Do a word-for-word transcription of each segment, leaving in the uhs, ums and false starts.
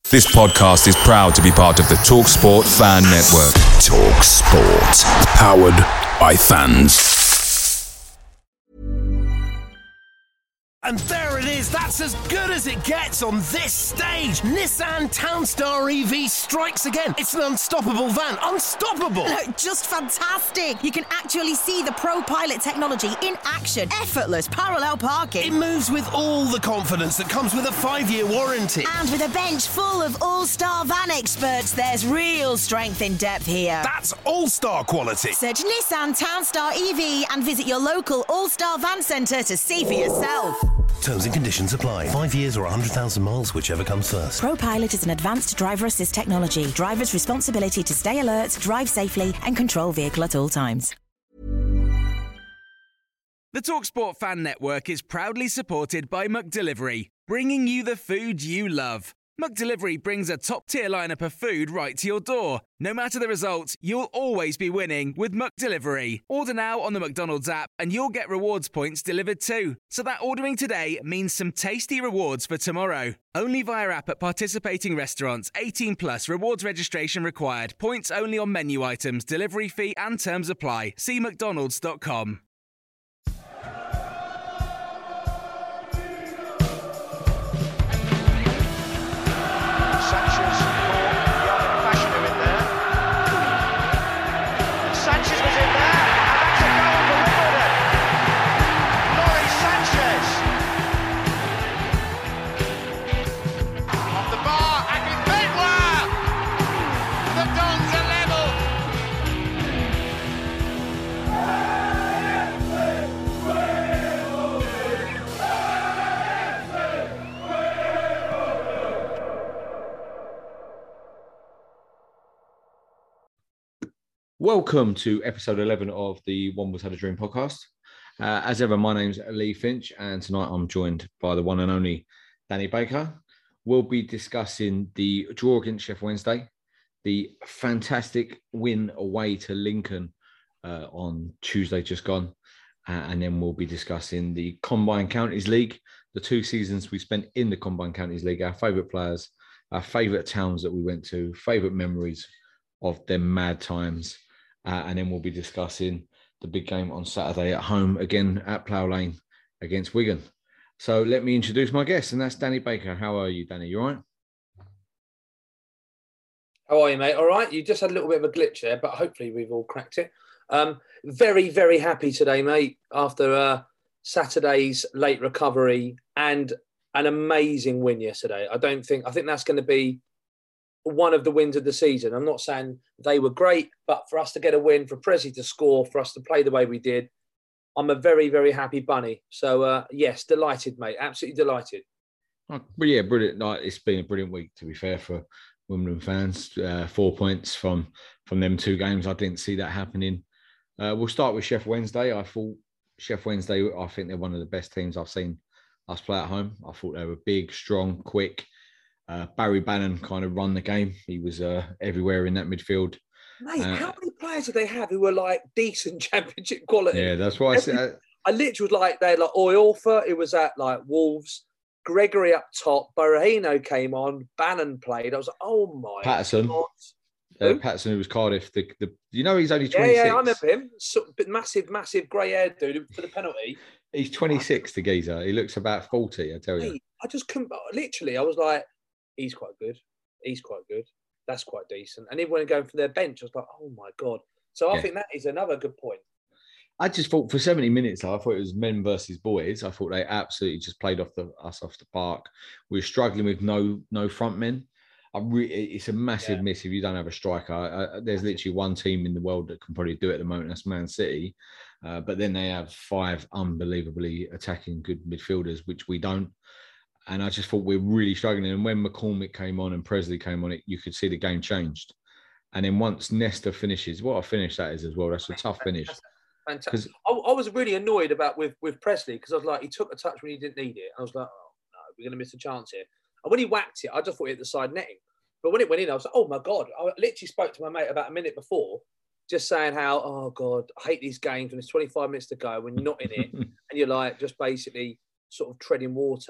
This podcast is proud to be part of the TalkSport Fan Network. TalkSport. Powered by fans. And there it is, that's as good as it gets on this stage. Nissan Townstar E V strikes again. It's an unstoppable van, unstoppable. Look, just fantastic. You can actually see the ProPilot technology in action. Effortless parallel parking. It moves with all the confidence that comes with a five-year warranty. And with a bench full of all-star van experts, there's real strength in depth here. That's all-star quality. Search Nissan Townstar E V and visit your local all-star van centre to see for yourself. Terms and conditions apply. Five years or one hundred thousand miles, whichever comes first. ProPilot is an advanced driver assist technology. Driver's responsibility to stay alert, drive safely and control vehicle at all times. The TalkSport Fan Network is proudly supported by McDelivery, bringing you the food you love. McDelivery brings a top-tier lineup of food right to your door. No matter the result, you'll always be winning with McDelivery. Order now on the McDonald's app and you'll get rewards points delivered too. So that ordering today means some tasty rewards for tomorrow. Only via app at participating restaurants. eighteen plus, rewards registration required. Points only on menu items, delivery fee and terms apply. See mcdonalds dot com. Welcome to episode eleven of the One Was Had a Dream podcast. Uh, as ever, my name's Lee Finch, and tonight I'm joined by the one and only Danny Baker. We'll be discussing the draw against Sheffield Wednesday, the fantastic win away to Lincoln uh, on Tuesday just gone, uh, and then we'll be discussing the Combined Counties League, the two seasons we spent in the Combined Counties League, our favourite players, our favourite towns that we went to, favourite memories of them mad times. Uh, and then we'll be discussing the big game on Saturday at home, again at Plough Lane against Wigan. So let me introduce my guest, and that's Danny Baker. How are you, Danny? You all right? How are you, mate? All right. You just had a little bit of a glitch there, but hopefully we've all cracked it. Um, very, very happy today, mate, after uh, Saturday's late recovery and an amazing win yesterday. I don't think, I think that's going to be one of the wins of the season. I'm not saying they were great, but for us to get a win, for Prezi to score, for us to play the way we did, I'm a very, very happy bunny. So, uh, yes, delighted, mate. Absolutely delighted. Oh, yeah, brilliant. Like, it's been a brilliant week, to be fair, for Wimbledon fans. Uh, four points from, from them two games. I didn't see that happening. Uh, we'll start with Sheffield Wednesday. I thought Sheffield Wednesday, I think they're one of the best teams I've seen us play at home. I thought they were big, strong, quick. Uh, Barry Bannon kind of run the game. He was uh, everywhere in that midfield. Mate, uh, how many players do they have who were like decent championship quality? Yeah, that's why I said. I literally was like, they like Oyolfa, it was at like Wolves, Gregory up top, Berahino came on, Bannon played. I was like, oh my Patterson. God. Uh, Patterson, who was Cardiff. The, the, you know, he's only twenty-six. Yeah, yeah, I remember him. So, massive, massive grey hair dude for the penalty. He's twenty-six, the geezer. He looks about forty, I tell you. Mate, I just couldn't, literally, I was like, he's quite good. He's quite good. That's quite decent. And even when going for their bench, I was like, oh my God. So I yeah. think that is another good point. I just thought for seventy minutes, I thought it was men versus boys. I thought they absolutely just played off the us off the park. We were struggling with no no front men. I re- it's a massive yeah. miss if you don't have a striker. I, I, there's literally one team in the world that can probably do it at the moment. That's Man City. Uh, but then they have five unbelievably attacking good midfielders, which we don't. And I just thought we we're really struggling. And when McCormick came on and Presley came on, it you could see the game changed. And then once Nesta finishes, what a finish that is as well. That's a tough finish. Fantastic. I, I was really annoyed about with, with Presley because I was like, he took a touch when he didn't need it. I was like, oh, no, we're going to miss a chance here. And when he whacked it, I just thought it hit the side netting. But when it went in, I was like, oh, my God. I literally spoke to my mate about a minute before, just saying how, oh, God, I hate these games when there's twenty-five minutes to go, when you're not in it, and you're like just basically sort of treading water.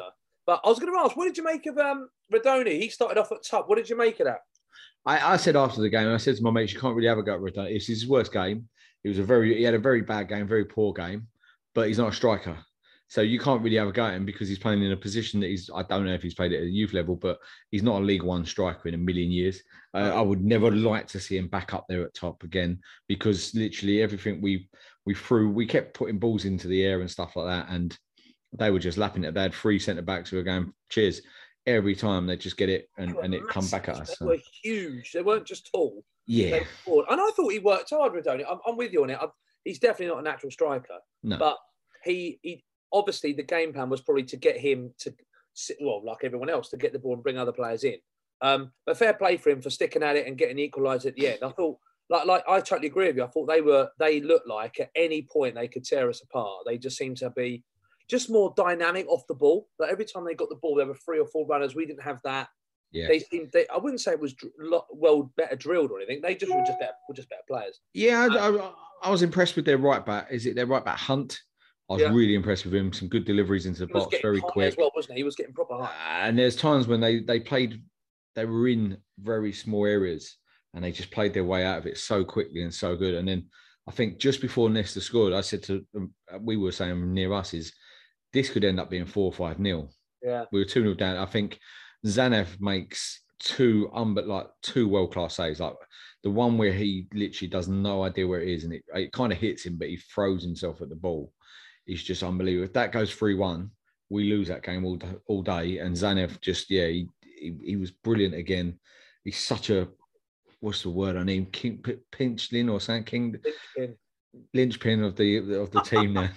But I was going to ask, what did you make of um, Radoni? He started off at top. What did you make of that? I, I said after the game, I said to my mates, you can't really have a go at Radoni. It's his worst game. It was a very, he had a very bad game, very poor game, but he's not a striker. So you can't really have a go at him because he's playing in a position that he's, I don't know if he's played it at a youth level, but he's not a League One striker in a million years. Uh, I would never like to see him back up there at top again, because literally everything we we threw, we kept putting balls into the air and stuff like that. And they were just lapping it. They had three centre-backs who were going, cheers. Every time they just get it and, and it come back at us. They so. were huge. They weren't just tall. Yeah. And I thought he worked hard, Radoni. I'm, I'm with you on it. I'm, he's definitely not a natural striker. No. But he, he obviously the game plan was probably to get him to, well, like everyone else, to get the ball and bring other players in. Um, but fair play for him for sticking at it and getting equalised at the end. I thought, like, like I totally agree with you. I thought they were, they looked like at any point they could tear us apart. They just seemed to be just more dynamic off the ball. Like every time they got the ball, there were three or four runners. We didn't have that. Yeah. They seemed. They, I wouldn't say it was well better drilled or anything. They just were just better, were just better players. Yeah, I, I, I was impressed with their right back. Is it their right back, Hunt? I was yeah. really impressed with him. Some good deliveries into the he box, very quick as well, wasn't he? He was getting proper high. And there's times when they they played, they were in very small areas and they just played their way out of it so quickly and so good. And then I think just before Nesta scored, I said to them, we were saying near us is, this could end up being four or five nil. Yeah, we were two nil down. I think Zanev makes two um, but like two world class saves. Like the one where he literally does no idea where it is, and it, it kind of hits him, but he throws himself at the ball. It's just unbelievable. If that goes three one, we lose that game all all day. And Zanev just yeah, he, he he was brilliant again. He's such a what's the word I need? King Pinchlin or something. King Linchpin. Linchpin of the of the team now.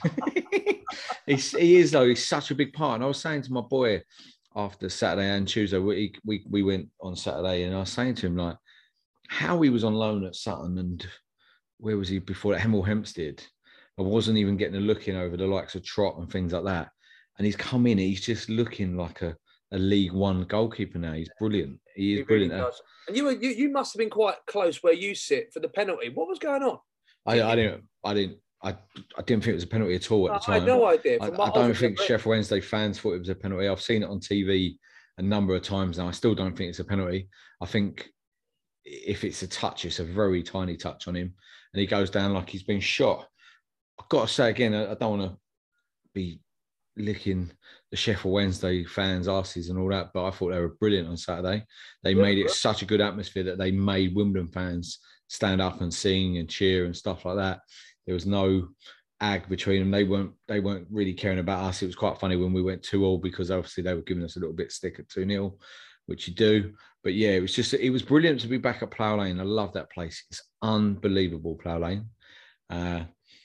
He's, he is though. He's such a big part. And I was saying to my boy after Saturday and Tuesday, we we we went on Saturday, and I was saying to him like how he was on loan at Sutton and where was he before that? Hemel Hempstead. I wasn't even getting a look in over the likes of Trott and things like that. And he's come in. He's just looking like a, a League One goalkeeper now. He's brilliant. He is he brilliant. Really does. And you were you, you must have been quite close where you sit for the penalty. What was going on? I, I didn't. I didn't. I, I didn't think it was a penalty at all at the time. I had no idea. I, I don't think Sheffield Wednesday fans thought it was a penalty. I've seen it on T V a number of times now. I still don't think it's a penalty. I think if it's a touch, it's a very tiny touch on him, and he goes down like he's been shot. I've got to say again, I, I don't want to be licking the Sheffield Wednesday fans' asses and all that, but I thought they were brilliant on Saturday. They yeah, made it yeah. such a good atmosphere that they made Wimbledon fans stand up and sing and cheer and stuff like that. There was no ag between them. They weren't they weren't really caring about us. It was quite funny when we went two all because obviously they were giving us a little bit stick at two nil, which you do. But yeah, it was just it was brilliant to be back at Plough Lane. I love that place. It's unbelievable, Plough Lane. Uh,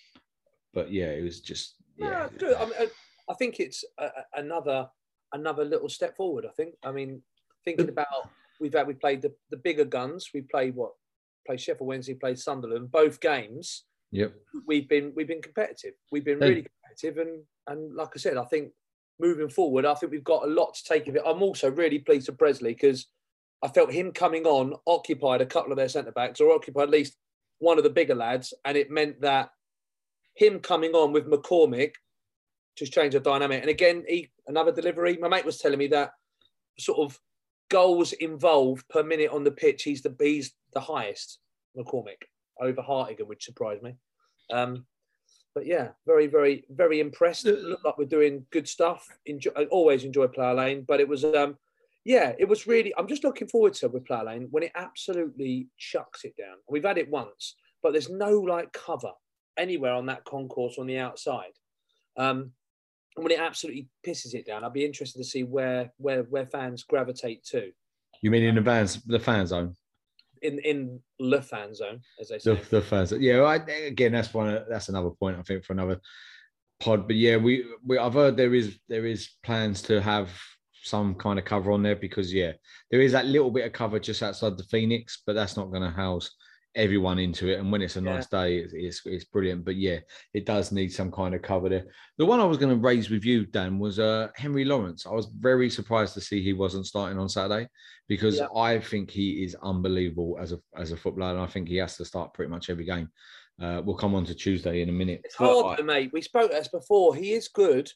but yeah, it was just yeah. yeah I, mean, I think it's a, another another little step forward. I think. I mean, thinking about we've had we played the, the bigger guns. We played what? Played Sheffield Wednesday, played Sunderland. Both games. Yep. We've been we've been competitive. We've been really competitive, and and like I said, I think moving forward, I think we've got a lot to take of it. I'm also really pleased with Presley because I felt him coming on occupied a couple of their centre backs, or occupied at least one of the bigger lads, and it meant that him coming on with McCormick just changed the dynamic. And again, he another delivery. My mate was telling me that sort of goals involved per minute on the pitch, he's the he's the highest, McCormick, over Hartigan, which surprised me. Um, but yeah, very, very, very impressed. It looked like we're doing good stuff. Enjoy, I always enjoy Plough Lane, but it was, um, yeah, it was really, I'm just looking forward to with Plough Lane when it absolutely chucks it down. We've had it once, but there's no like cover anywhere on that concourse on the outside. Um, and when it absolutely pisses it down, I'd be interested to see where where where fans gravitate to. You mean in the fans, the fan zone? In in the fan zone, as they say. The, the fan zone. Yeah. I, again, that's one. That's another point I think for another pod. But yeah, we, we I've heard there is there is plans to have some kind of cover on there because yeah, there is that little bit of cover just outside the Phoenix, but that's not going to house everyone into it. And when it's a nice yeah. day, it's, it's it's brilliant. But yeah, it does need some kind of cover there. The one I was going to raise with you, Dan, was uh, Henry Lawrence. I was very surprised to see he wasn't starting on Saturday because yeah. I think he is unbelievable as a as a footballer, and I think he has to start pretty much every game. Uh, we'll come on to Tuesday in a minute. It's hard, I, mate. We spoke to us before. He is good,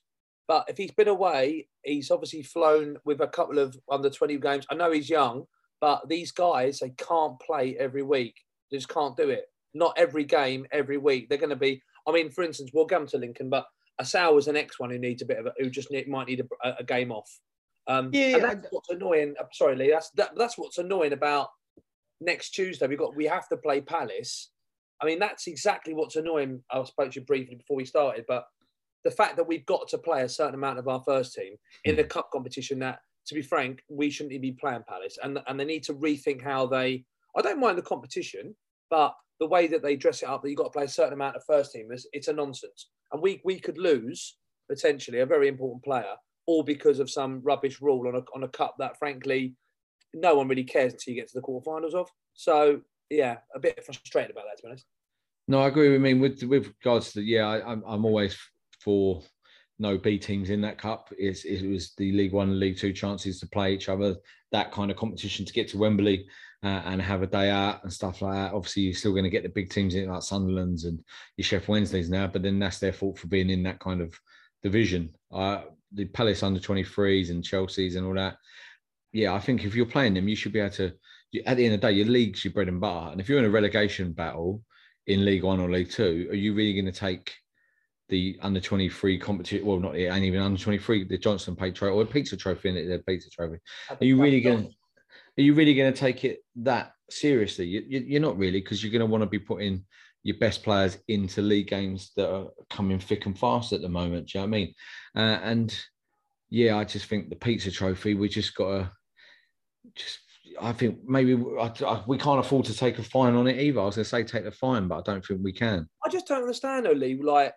But if he's been away, he's obviously flown with a couple of under twenty games. I know he's young, but these guys, they can't play every week. They just can't do it. Not every game, every week. They're going to be, I mean, for instance, we'll come to Lincoln, but Asau is the next one who needs a bit of a, who just need, might need a, a game off. Um, yeah, and that's what's annoying. I'm sorry, Lee. That's that, that's what's annoying about next Tuesday. We got we have to play Palace. I mean, that's exactly what's annoying. I spoke to you briefly before we started, but the fact that we've got to play a certain amount of our first team in the cup competition, that, to be frank, we shouldn't even be playing Palace, and and they need to rethink how they. I don't mind the competition, but the way that they dress it up, that you've got to play a certain amount of first teamers, it's a nonsense. And we we could lose, potentially, a very important player, all because of some rubbish rule on a, on a cup that, frankly, no one really cares until you get to the quarterfinals of. So, yeah, a bit frustrated about that, to be honest. No, I agree. I mean, with with regards to, yeah, I, I'm, I'm always for no B teams in that cup. It's, it was the League One and League Two chances to play each other, that kind of competition to get to Wembley uh, and have a day out and stuff like that. Obviously, you're still going to get the big teams in, like Sunderland's and your Sheffield Wednesdays now, but then that's their fault for being in that kind of division. Uh, the Palace under twenty-threes and Chelsea's and all that. Yeah, I think if you're playing them, you should be able to, at the end of the day, your league's your bread and butter. And if you're in a relegation battle in League One or League Two, are you really going to take the under twenty-three competition? Well, not it ain't even under twenty-three, the Johnson Pay Trophy or Pizza Trophy in it, the Pizza Trophy. Are you really going to, are you really going to take it that seriously? You, you, you're not really, because you're going to want to be putting your best players into league games that are coming thick and fast at the moment. Do you know what I mean? Uh, and yeah, I just think the Pizza Trophy, we just got to just, I think maybe I, I, we can't afford to take a fine on it either. I was going to say take the fine, but I don't think we can. I just don't understand, though, Lee, like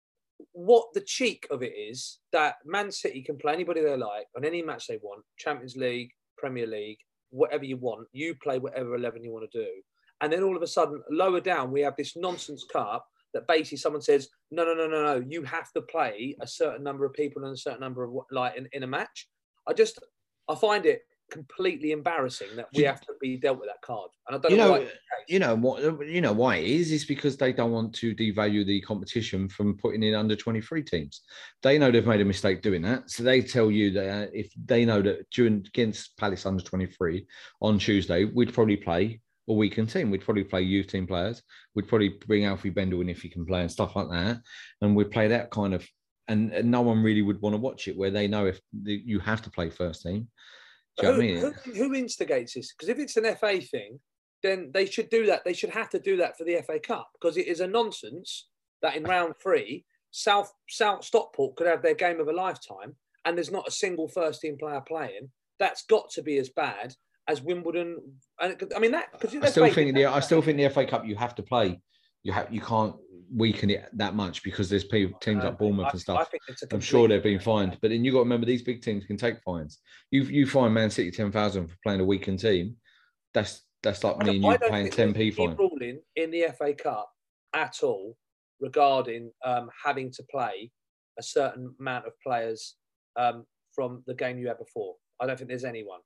what the cheek of it is that Man City can play anybody they like on any match they want, Champions League, Premier League, whatever you want. You play whatever eleven you want to do. And then all of a sudden, lower down, we have this nonsense cup that basically someone says, no, no, no, no, no, you have to play a certain number of people and a certain number of, like, in, in a match. I just, I find it completely embarrassing that we have to be dealt with that card. And I don't you know, know why. You know what? You know why it is? It's because they don't want to devalue the competition from putting in under twenty-three teams. They know they've made a mistake doing that, so they tell you that if they know that during against Palace under twenty-three on Tuesday, we'd probably play a weakened team. We'd probably play youth team players. We'd probably bring Alfie Bendel in if he can play and stuff like that, and we'd play that kind of. And, and no one really would want to watch it, where they know if the, you have to play first team. Do you who, know what I mean? Who, who instigates this? Because if it's an F A thing, then they should do that. They should have to do that for the F A Cup, because it is a nonsense that in round three, South South Stockport could have their game of a lifetime, and there's not a single first team player playing. That's got to be as bad as Wimbledon. And I mean that. Because I still think the I still think the F A Cup you have to play. You have you can't weaken it that much because there's people, teams like Bournemouth I, and stuff. I think it's a I'm sure they've been fined, but then you got to remember these big teams can take fines. You you fine Man City ten thousand for playing a weakened team. That's that's like me and you paying ten p fine. Ruling in the F A Cup at all regarding um, having to play a certain amount of players um, from the game you had before. I don't think there's anyone.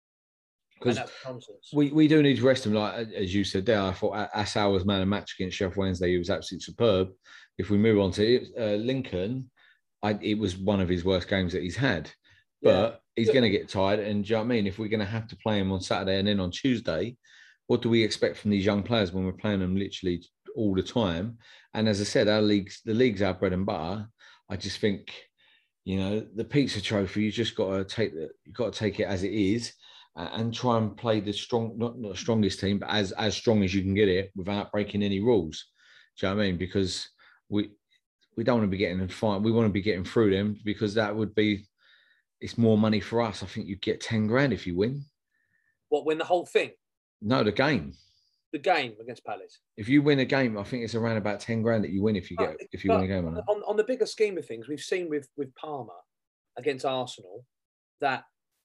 Because we, we do need to rest him. Like as you said there, I thought Asau was man of match against Sheffield Wednesday. He was absolutely superb. If we move on to it, uh, Lincoln, I, it was one of his worst games that he's had. But yeah. he's going to get tired. And do you know what I mean? If we're going to have to play him on Saturday and then on Tuesday, what do we expect from these young players when we're playing them literally all the time? And as I said, our leagues, the league's our bread and butter. I just think, you know, the Pizza Trophy, you just got to take the, you got to take it as it is. And try and play the strong, not, not the strongest team, but as, as strong as you can get it without breaking any rules. Do you know what I mean? Because we we don't want to be getting in fight. We want to be getting through them, because that would be, it's more money for us. I think you'd get ten grand if you win. What, win the whole thing? No, the game. The game against Palace. If you win a game, I think it's around about ten grand that you win if you get if you but win a game on it. On, on the bigger scheme of things, we've seen with with Palmer against Arsenal that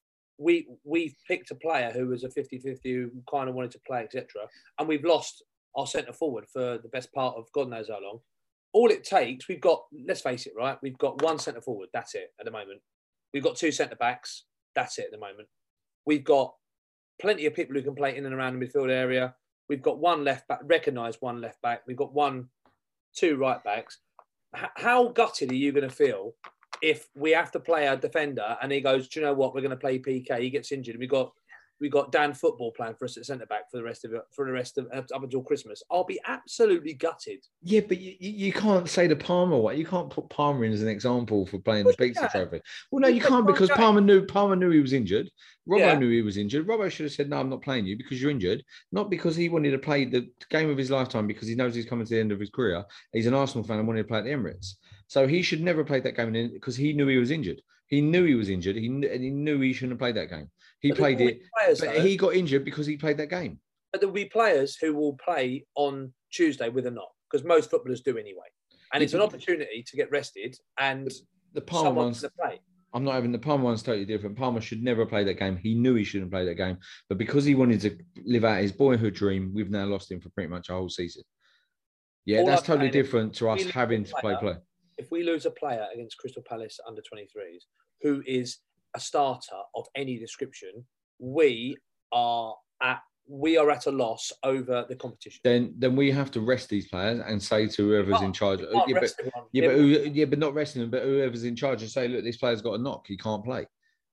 we we've picked a player who was a fifty-fifty, who kind of wanted to play, et cetera, and we've lost our centre forward for the best part of God knows how long. All it takes, we've got, let's face it, right? We've got one centre forward, that's it at the moment. We've got two centre backs, that's it at the moment. We've got plenty of people who can play in and around the midfield area. We've got one left back, recognised one left back. We've got one, two right backs. H- how gutted are you going to feel if we have to play a defender and he goes, do you know what, we're going to play P K, he gets injured, and we got we got Dan Football playing for us at centre back for the rest of it, for the rest of up until Christmas, I'll be absolutely gutted. Yeah, but you, you can't say the Palmer way. You can't put Palmer in as an example for playing the pizza trophy. Well, no, you can't, because Palmer knew Palmer knew he was injured. Robbo yeah. knew he was injured. Robbo should have said, no, I'm not playing you because you're injured. Not because he wanted to play the game of his lifetime, because he knows he's coming to the end of his career. He's an Arsenal fan and wanted to play at the Emirates. So he should never have played that game because he knew he was injured. He knew he was injured. He knew, and he knew he shouldn't have played that game. He but played it, players, but though, he got injured because he played that game. But there will be players who will play on Tuesday with a knock, because most footballers do anyway. And it's an opportunity to get rested and the, the Palmer one's to play. I'm not having the Palmer one's totally different. Palmer should never play that game. He knew he shouldn't play that game, but because he wanted to live out his boyhood dream, we've now lost him for pretty much a whole season. Yeah, All that's I'm totally different to us having to play play. If we lose a player against Crystal Palace under twenty-threes who is a starter of any description, we are at we are at a loss over the competition. Then, then we have to rest these players and say to whoever's in charge, yeah, but, yeah, but who, yeah, but not resting them, but whoever's in charge, and say, look, this player's got a knock, he can't play.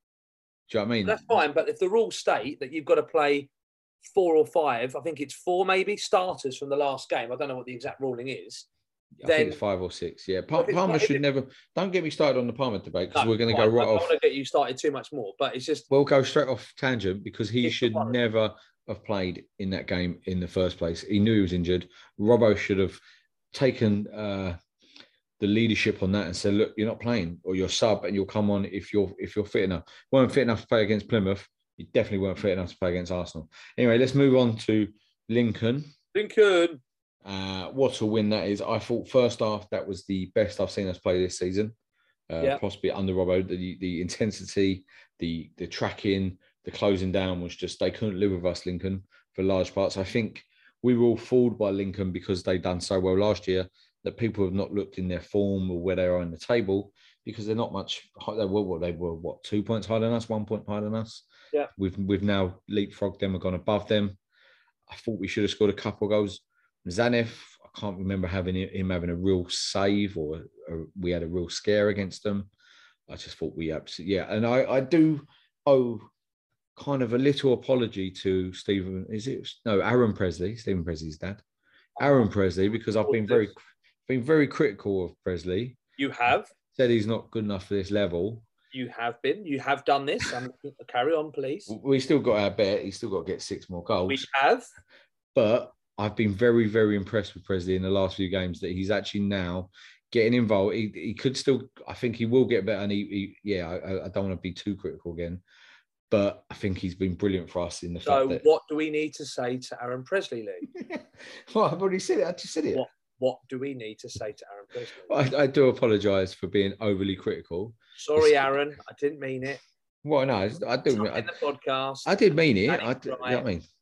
Do you know what I mean? That's fine, but if the rules state that you've got to play four or five, I think it's four maybe starters from the last game. I don't know what the exact ruling is. I then, think it's five or six. Yeah, Palmer, Palmer should it, never. Don't get me started on the Palmer debate, because no, we're going to go right I off. I don't want to get you started too much more, but it's just we'll go straight off tangent, because he should never have played in that game in the first place. He knew he was injured. Robbo should have taken uh, the leadership on that and said, "Look, you're not playing, or you're sub, and you'll come on if you're if you're fit enough." Weren't fit enough to play against Plymouth. You definitely weren't fit enough to play against Arsenal. Anyway, let's move on to Lincoln. Lincoln. Uh, what a win that is. I thought first half that was the best I've seen us play this season, uh, yeah. possibly under Robbo. The, the intensity, the the tracking, the closing down was just, they couldn't live with us, Lincoln, for large parts. I think we were all fooled by Lincoln because they'd done so well last year that people have not looked in their form or where they are in the table, because they're not much. They were what they were what two points higher than us, one point higher than us. Yeah, we've we've now leapfrogged them. We've gone above them. I thought we should have scored a couple of goals. Zanev, I can't remember having him having a real save, or a, we had a real scare against them. I just thought we absolutely, yeah. And I, I do owe kind of a little apology to Stephen, is it? No, Aaron Presley, Stephen Presley's dad. Aaron Presley, because I've been very, been very critical of Presley. You have? Said he's not good enough for this level. You have been. You have done this. Um, carry on, please. We still got our bet. He's still got to get six more goals. We have. But I've been very, very impressed with Presley in the last few games, that he's actually now getting involved. He, he could still, I think he will get better. And he, he yeah, I, I don't want to be too critical again, but I think he's been brilliant for us in the so fact that. So what do we need to say to Aaron Presley, Lee? Well, I've already said it. I just said it. What, what do we need to say to Aaron Presley? I, I do apologise for being overly critical. Sorry, it's, Aaron. I didn't mean it. Well, no, I do. I, in the podcast. I did mean it. I, you know what I mean?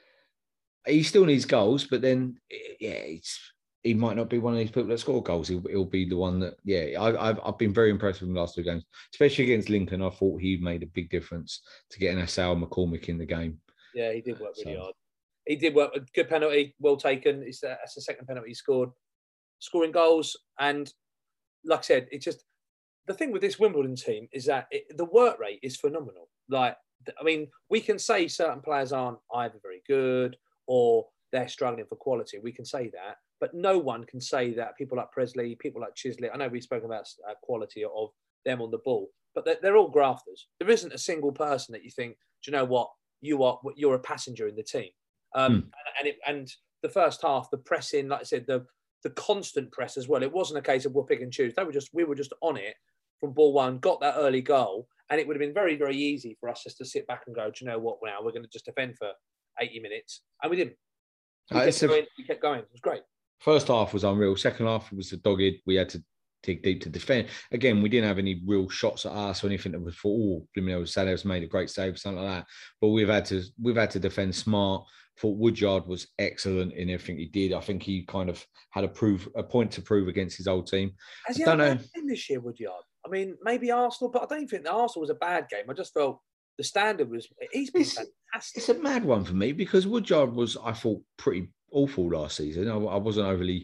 He still needs goals, but then, yeah, it's, he might not be one of these people that score goals. He'll, he'll be the one that, yeah, I, I've I've been very impressed with him the last two games, especially against Lincoln. I thought he made a big difference to getting Asal McCormick in the game. Yeah, he did work really so. hard. He did work. A good penalty, well taken. It's the, that's the second penalty he scored. Scoring goals, and like I said, it's just the thing with this Wimbledon team is that it, the work rate is phenomenal. Like, I mean, we can say certain players aren't either very good or they're struggling for quality. We can say that, but no one can say that people like Presley, people like Chislett, I know we've spoken about uh, quality of them on the ball, but they're, they're all grafters. There isn't a single person that you think, do you know what, you are, you're a passenger in the team. Um, mm. and, and, it, and the first half, the pressing, like I said, the the constant press as well. It wasn't a case of we'll pick and choose. They were just, we were just on it from ball one, got that early goal, and it would have been very, very easy for us just to sit back and go, do you know what, now we're going to just defend for eighty minutes. And we didn't. We, uh, kept, going, a, we kept going. It was great. First half was unreal. Second half was a dogged. We had to dig deep to defend. Again, we didn't have any real shots at us or anything that was for all. Oh, Sadev's made a great save, something like that. But we've had to we've had to defend smart. Thought Woodyard was excellent in everything he did. I think he kind of had a prove a point to prove against his old team. Has he I don't had a know. bad game this year, Woodyard? I mean, maybe Arsenal, but I don't even think the Arsenal was a bad game. I just felt the standard was. He's been it's, fantastic. It's a mad one for me because Woodyard was, I thought, pretty awful last season. I, I wasn't overly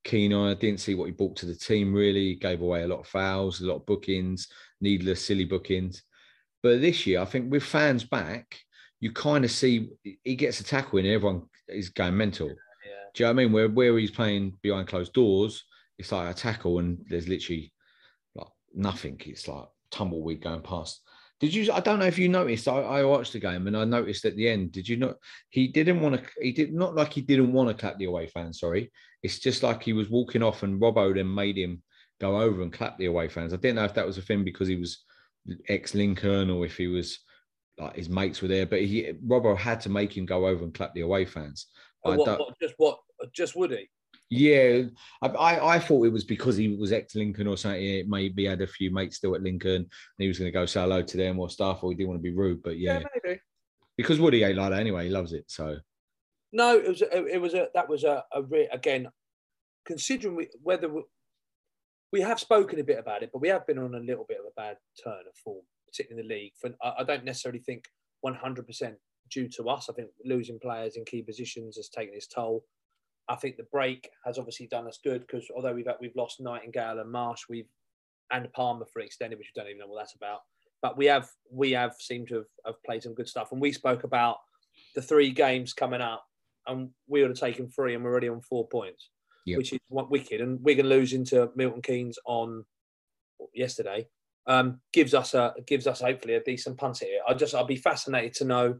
keen on. I didn't see what he brought to the team, really. He gave away a lot of fouls, a lot of bookings, needless, silly bookings. But this year, I think with fans back, you kind of see he gets a tackle in, everyone is going mental. Yeah. Do you know what I mean? Where, where he's playing behind closed doors, it's like a tackle and there's literally like nothing. It's like tumbleweed going past. Did you? I don't know if you noticed. I, I watched the game and I noticed at the end. Did you not? He didn't want to. He did not like he didn't want to clap the away fans. Sorry, it's just like he was walking off and Robbo then made him go over and clap the away fans. I didn't know if that was a thing because he was ex-Lincoln or if he was like his mates were there. But he Robbo had to make him go over and clap the away fans. Oh, what, what, just what? Just Woody? Yeah, I, I I thought it was because he was ex-Lincoln or something. Maybe he had a few mates still at Lincoln and he was going to go say hello to them or stuff, or he didn't want to be rude. But yeah, yeah maybe. Because Woody ain't like that anyway. He loves it. So no, it was a, it was a that was a, a re, again, considering we, whether we, we have spoken a bit about it, but we have been on a little bit of a bad turn of form, particularly in the league. For, I, I don't necessarily think one hundred percent due to us. I think losing players in key positions has taken its toll. I think the break has obviously done us good because although we've we've lost Nightingale and Marsh, we've and Palmer for extended, which we don't even know what that's about. But we have we have seemed to have, have played some good stuff. And we spoke about the three games coming up, and we would have taken three, and we're already on four points, yep. which is what wicked. And Wigan losing to Milton Keynes on yesterday um, gives us a gives us hopefully a decent punt here. I just I'll be fascinated to know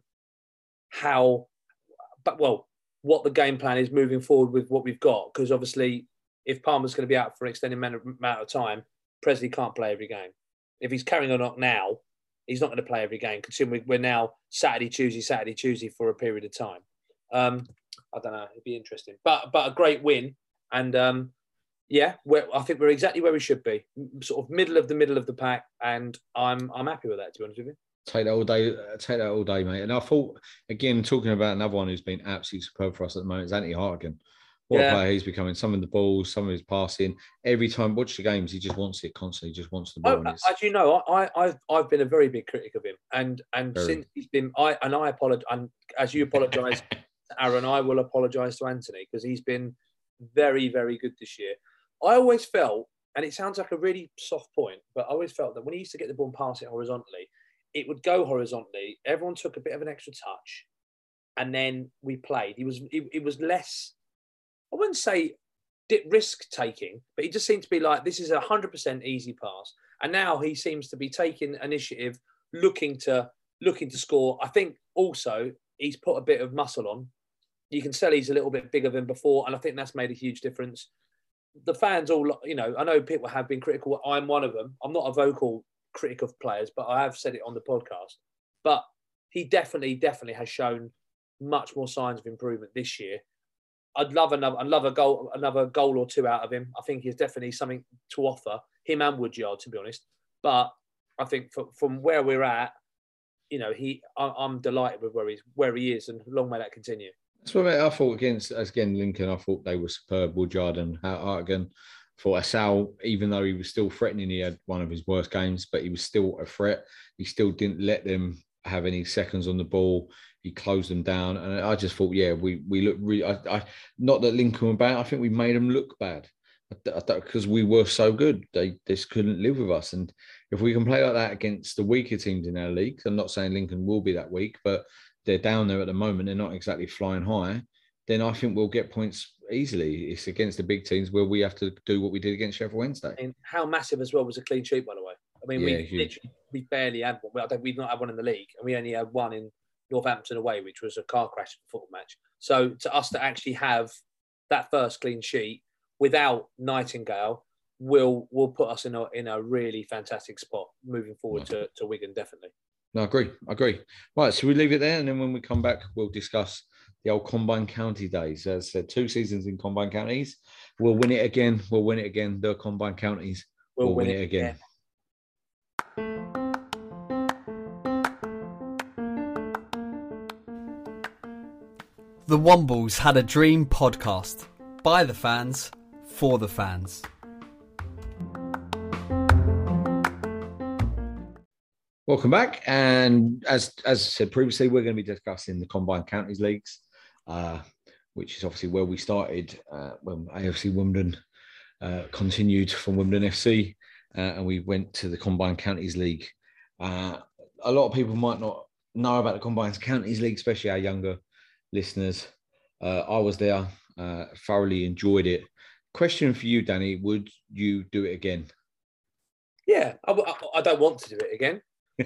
how, but well. what the game plan is moving forward with what we've got. Because obviously, if Palmer's going to be out for an extended amount of time, Presley can't play every game. If he's carrying on now, he's not going to play every game. Considering we're now Saturday, Tuesday, Saturday, Tuesday for a period of time. Um, I don't know. It'd be interesting. But but a great win. And um, yeah, we're, I think we're exactly where we should be. Sort of middle of the middle of the pack. And I'm I'm happy with that, to be honest with you. Take that all day. Take that all day, mate. And I thought, again, talking about another one who's been absolutely superb for us at the moment is Anthony Hartigan. What yeah. a player he's becoming. Some of the balls, some of his passing. Every time, watch the games, he just wants it constantly. He just wants the ball. I, as you know, I, I've I've been a very big critic of him, and and very. since he's been, I and I apologise. And as you apologise to Aaron, I will apologise to Anthony because he's been very, very good this year. I always felt, and it sounds like a really soft point, but I always felt that when he used to get the ball and pass it horizontally, it would go horizontally. Everyone took a bit of an extra touch, and then we played. He was it, it was less. I wouldn't say risk taking, but he just seemed to be like, this is a hundred percent easy pass. And now he seems to be taking initiative, looking to looking to score. I think also he's put a bit of muscle on. You can tell he's a little bit bigger than before, and I think that's made a huge difference. The fans all, you know, I know people have been critical. I'm one of them. I'm not a vocal critic of players, but I have said it on the podcast. But he definitely, definitely has shown much more signs of improvement this year. I'd love another, I'd love a goal, another goal or two out of him. I think he's definitely something to offer him and Woodyard, to be honest. But I think for, from where we're at, you know, he, I, I'm delighted with where he's, where he is, and long may that continue. That's what I thought against, again, Lincoln. I thought they were superb. Woodyard and Hartigan. For Asal, even though he was still threatening, he had one of his worst games, but he was still a threat. He still didn't let them have any seconds on the ball. He closed them down, and I just thought, yeah, we we looked really. I, I not that Lincoln were bad. I think we made them look bad because we were so good. They just couldn't live with us. And if we can play like that against the weaker teams in our league, I'm not saying Lincoln will be that weak, but they're down there at the moment. They're not exactly flying high. Then I think we'll get points easily. It's against the big teams where we have to do what we did against Sheffield Wednesday. And how massive as well was a clean sheet, by the way. I mean, yeah, we huge. literally we barely had one. I we've not had one in the league, and we only had one in Northampton away, which was a car crash football match. So to us to actually have that first clean sheet without Nightingale will will put us in a in a really fantastic spot moving forward to, to Wigan, definitely. No, I agree. I agree. Right, so we leave it there, and then when we come back, we'll discuss the old Combined County days. As I said, two seasons in Combined Counties. We'll win it again. We'll win it again. The Combined Counties. We'll, we'll win, win it, it again. The Wombles Had a Dream podcast. By the fans, for the fans. Welcome back. And as as I said previously, we're going to be discussing the Combined Counties leagues. Uh, which is obviously where we started uh, when A F C Wimbledon uh, continued from Wimbledon F C, uh, and we went to the Combined Counties League. Uh, a lot of people might not know about the Combined Counties League, especially our younger listeners. Uh, I was there, uh, thoroughly enjoyed it. Question for you, Danny, would you do it again? Yeah, I, I, I don't want to do it again.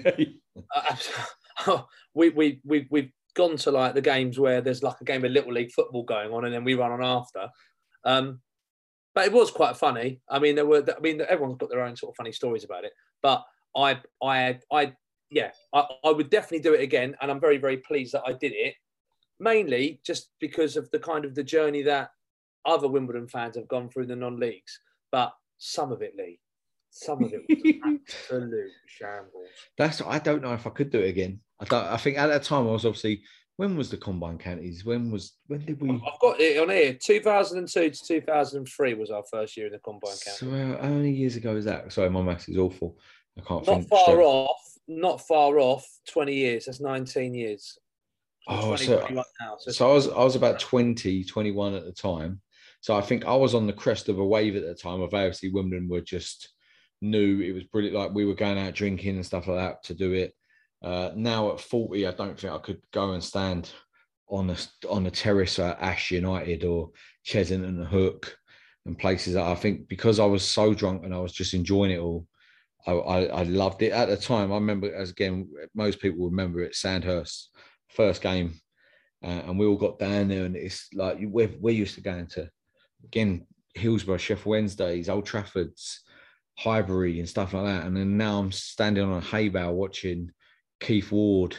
uh, we, we, we, we've gone to like the games where there's like a game of Little League football going on and then we run on after. Um, but it was quite funny. I mean, there were, I mean, everyone's got their own sort of funny stories about it. But I, I, I, yeah, I, I would definitely do it again. And I'm very, very pleased that I did it. Mainly just because of the kind of the journey that other Wimbledon fans have gone through in the non-leagues. But some of it, Lee, some of it was absolute shambles. That's, I don't know if I could do it again. I don't, I think at that time I was obviously, when was the Combined Counties? When was, when did we? I've got it on here. two thousand two to two thousand three was our first year in the Combined Counties. So how many years ago is that? Sorry, my maths is awful. I can't Not think. far straight. off, not far off, twenty years. That's nineteen years. Oh, twenty, so, now, so, so I was I was about twenty, twenty-one at the time. So I think I was on the crest of a wave at the time of A F C Wimbledon were just new. It was brilliant. Like we were going out drinking and stuff like that to do it. Uh, now at forty, I don't think I could go and stand on a, on a terrace at Ash United or Chesington Hook and places that I think because I was so drunk and I was just enjoying it all, I, I, I loved it. At the time, I remember, as again, most people remember it, Sandhurst, first game. Uh, and we all got down there and it's like, we're, we're used to going to, again, Hillsborough, Sheffield Wednesdays, Old Trafford's, Highbury and stuff like that. And then now I'm standing on a hay bale watching Keith Ward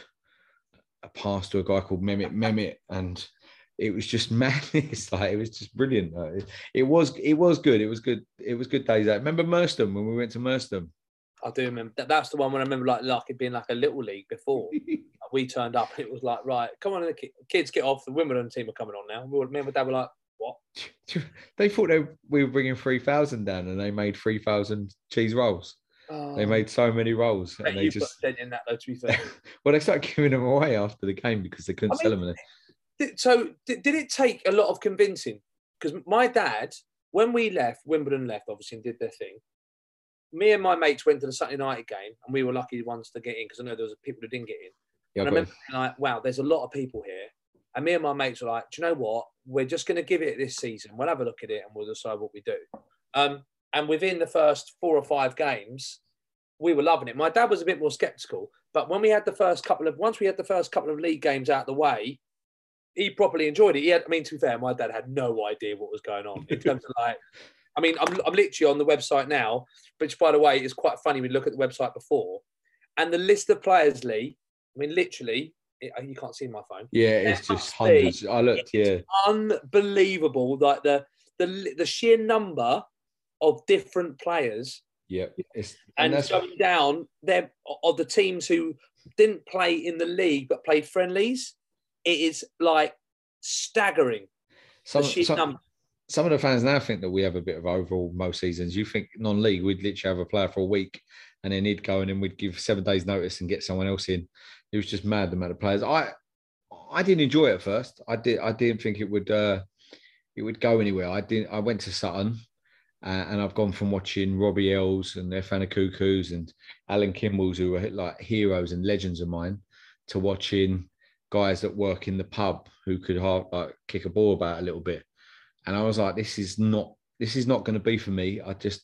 pass to a guy called Mehmet Mehmet, and it was just madness. Like it was just brilliant. Like, it, it was it was good. It was good. It was good days. Out. Remember Merstham when we went to Merstham? I do remember that. That's the one when I remember like like it being like a little league before. We turned up. It was like, right, come on, the kids, get off. The Wimbledon team are coming on now. We were, me and my dad were like, what? They thought they, we were bringing three thousand down, and they made three thousand cheese rolls. Oh, they made so many rolls, and they you just put in that though. To be fair, well, they started giving them away after the game because they couldn't I mean, sell them. Did, so, did, did it take a lot of convincing? Because my dad, when we left, Wimbledon left, obviously, and did their thing. Me and my mates went to the Saturday night game, and we were lucky ones to get in because I know there was people who didn't get in. Yeah, and I remember being like, wow, there's a lot of people here. And me and my mates were like, do you know what? We're just going to give it this season. We'll have a look at it and we'll decide what we do. Um, and within the first four or five games, we were loving it. My dad was a bit more sceptical, but when we had the first couple of, once we had the first couple of league games out of the way, he properly enjoyed it. He had, I mean, to be fair, my dad had no idea what was going on in terms of like, I mean, I'm, I'm literally on the website now, which by the way, is quite funny. We look at the website before and the list of players, Lee, I mean, literally, it, you can't see my phone. Yeah, it's just hundreds. I looked, yeah. Unbelievable. Like the, the, the sheer number of different players. Yeah, it's, and, and going down there of the teams who didn't play in the league but played friendlies. It is like staggering. Some, the sheer some, number. Some of the fans now think that we have a bit of overall most seasons. You think non-league, we'd literally have a player for a week and then he'd go in and we'd give seven days notice and get someone else in. It was just mad, the amount of players. I I didn't enjoy it at first. I did. I didn't think it would uh, it would go anywhere. I didn't. I went to Sutton, uh, and I've gone from watching Robbie Ells and Efana Cuckoos and Alan Kimball's, who were like heroes and legends of mine, to watching guys that work in the pub who could half, like kick a ball about a little bit. And I was like, this is not. This is not going to be for me. I just.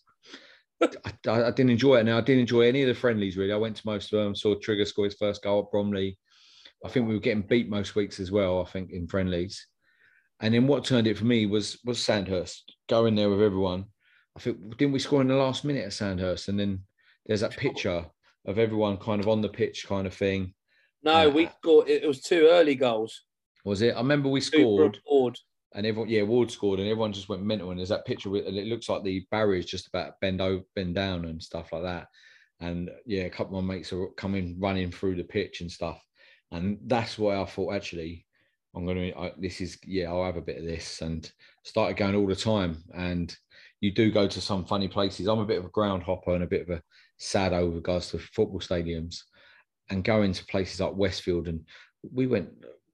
I, I didn't enjoy it. Now I didn't enjoy any of the friendlies really. I went to most of them. Saw Trigger score his first goal at Bromley. I think we were getting beat most weeks as well. I think in friendlies, and then what turned it for me was was Sandhurst going there with everyone. I think didn't we score in the last minute at Sandhurst? And then there's that picture of everyone kind of on the pitch, kind of thing. No, uh, we scored. It was two early goals. Was it? I remember we scored. Ward. And everyone, yeah, Ward scored, and everyone just went mental. And there's that picture with, and it looks like the barrier's just about bend over, bend down, and stuff like that. And yeah, a couple of my mates are coming running through the pitch and stuff. And that's why I thought, actually, I'm going to. I, this is yeah, I'll have a bit of this, and started going all the time. And you do go to some funny places. I'm a bit of a ground hopper and a bit of a saddo with regards to football stadiums, and going to places like Westfield. And we went.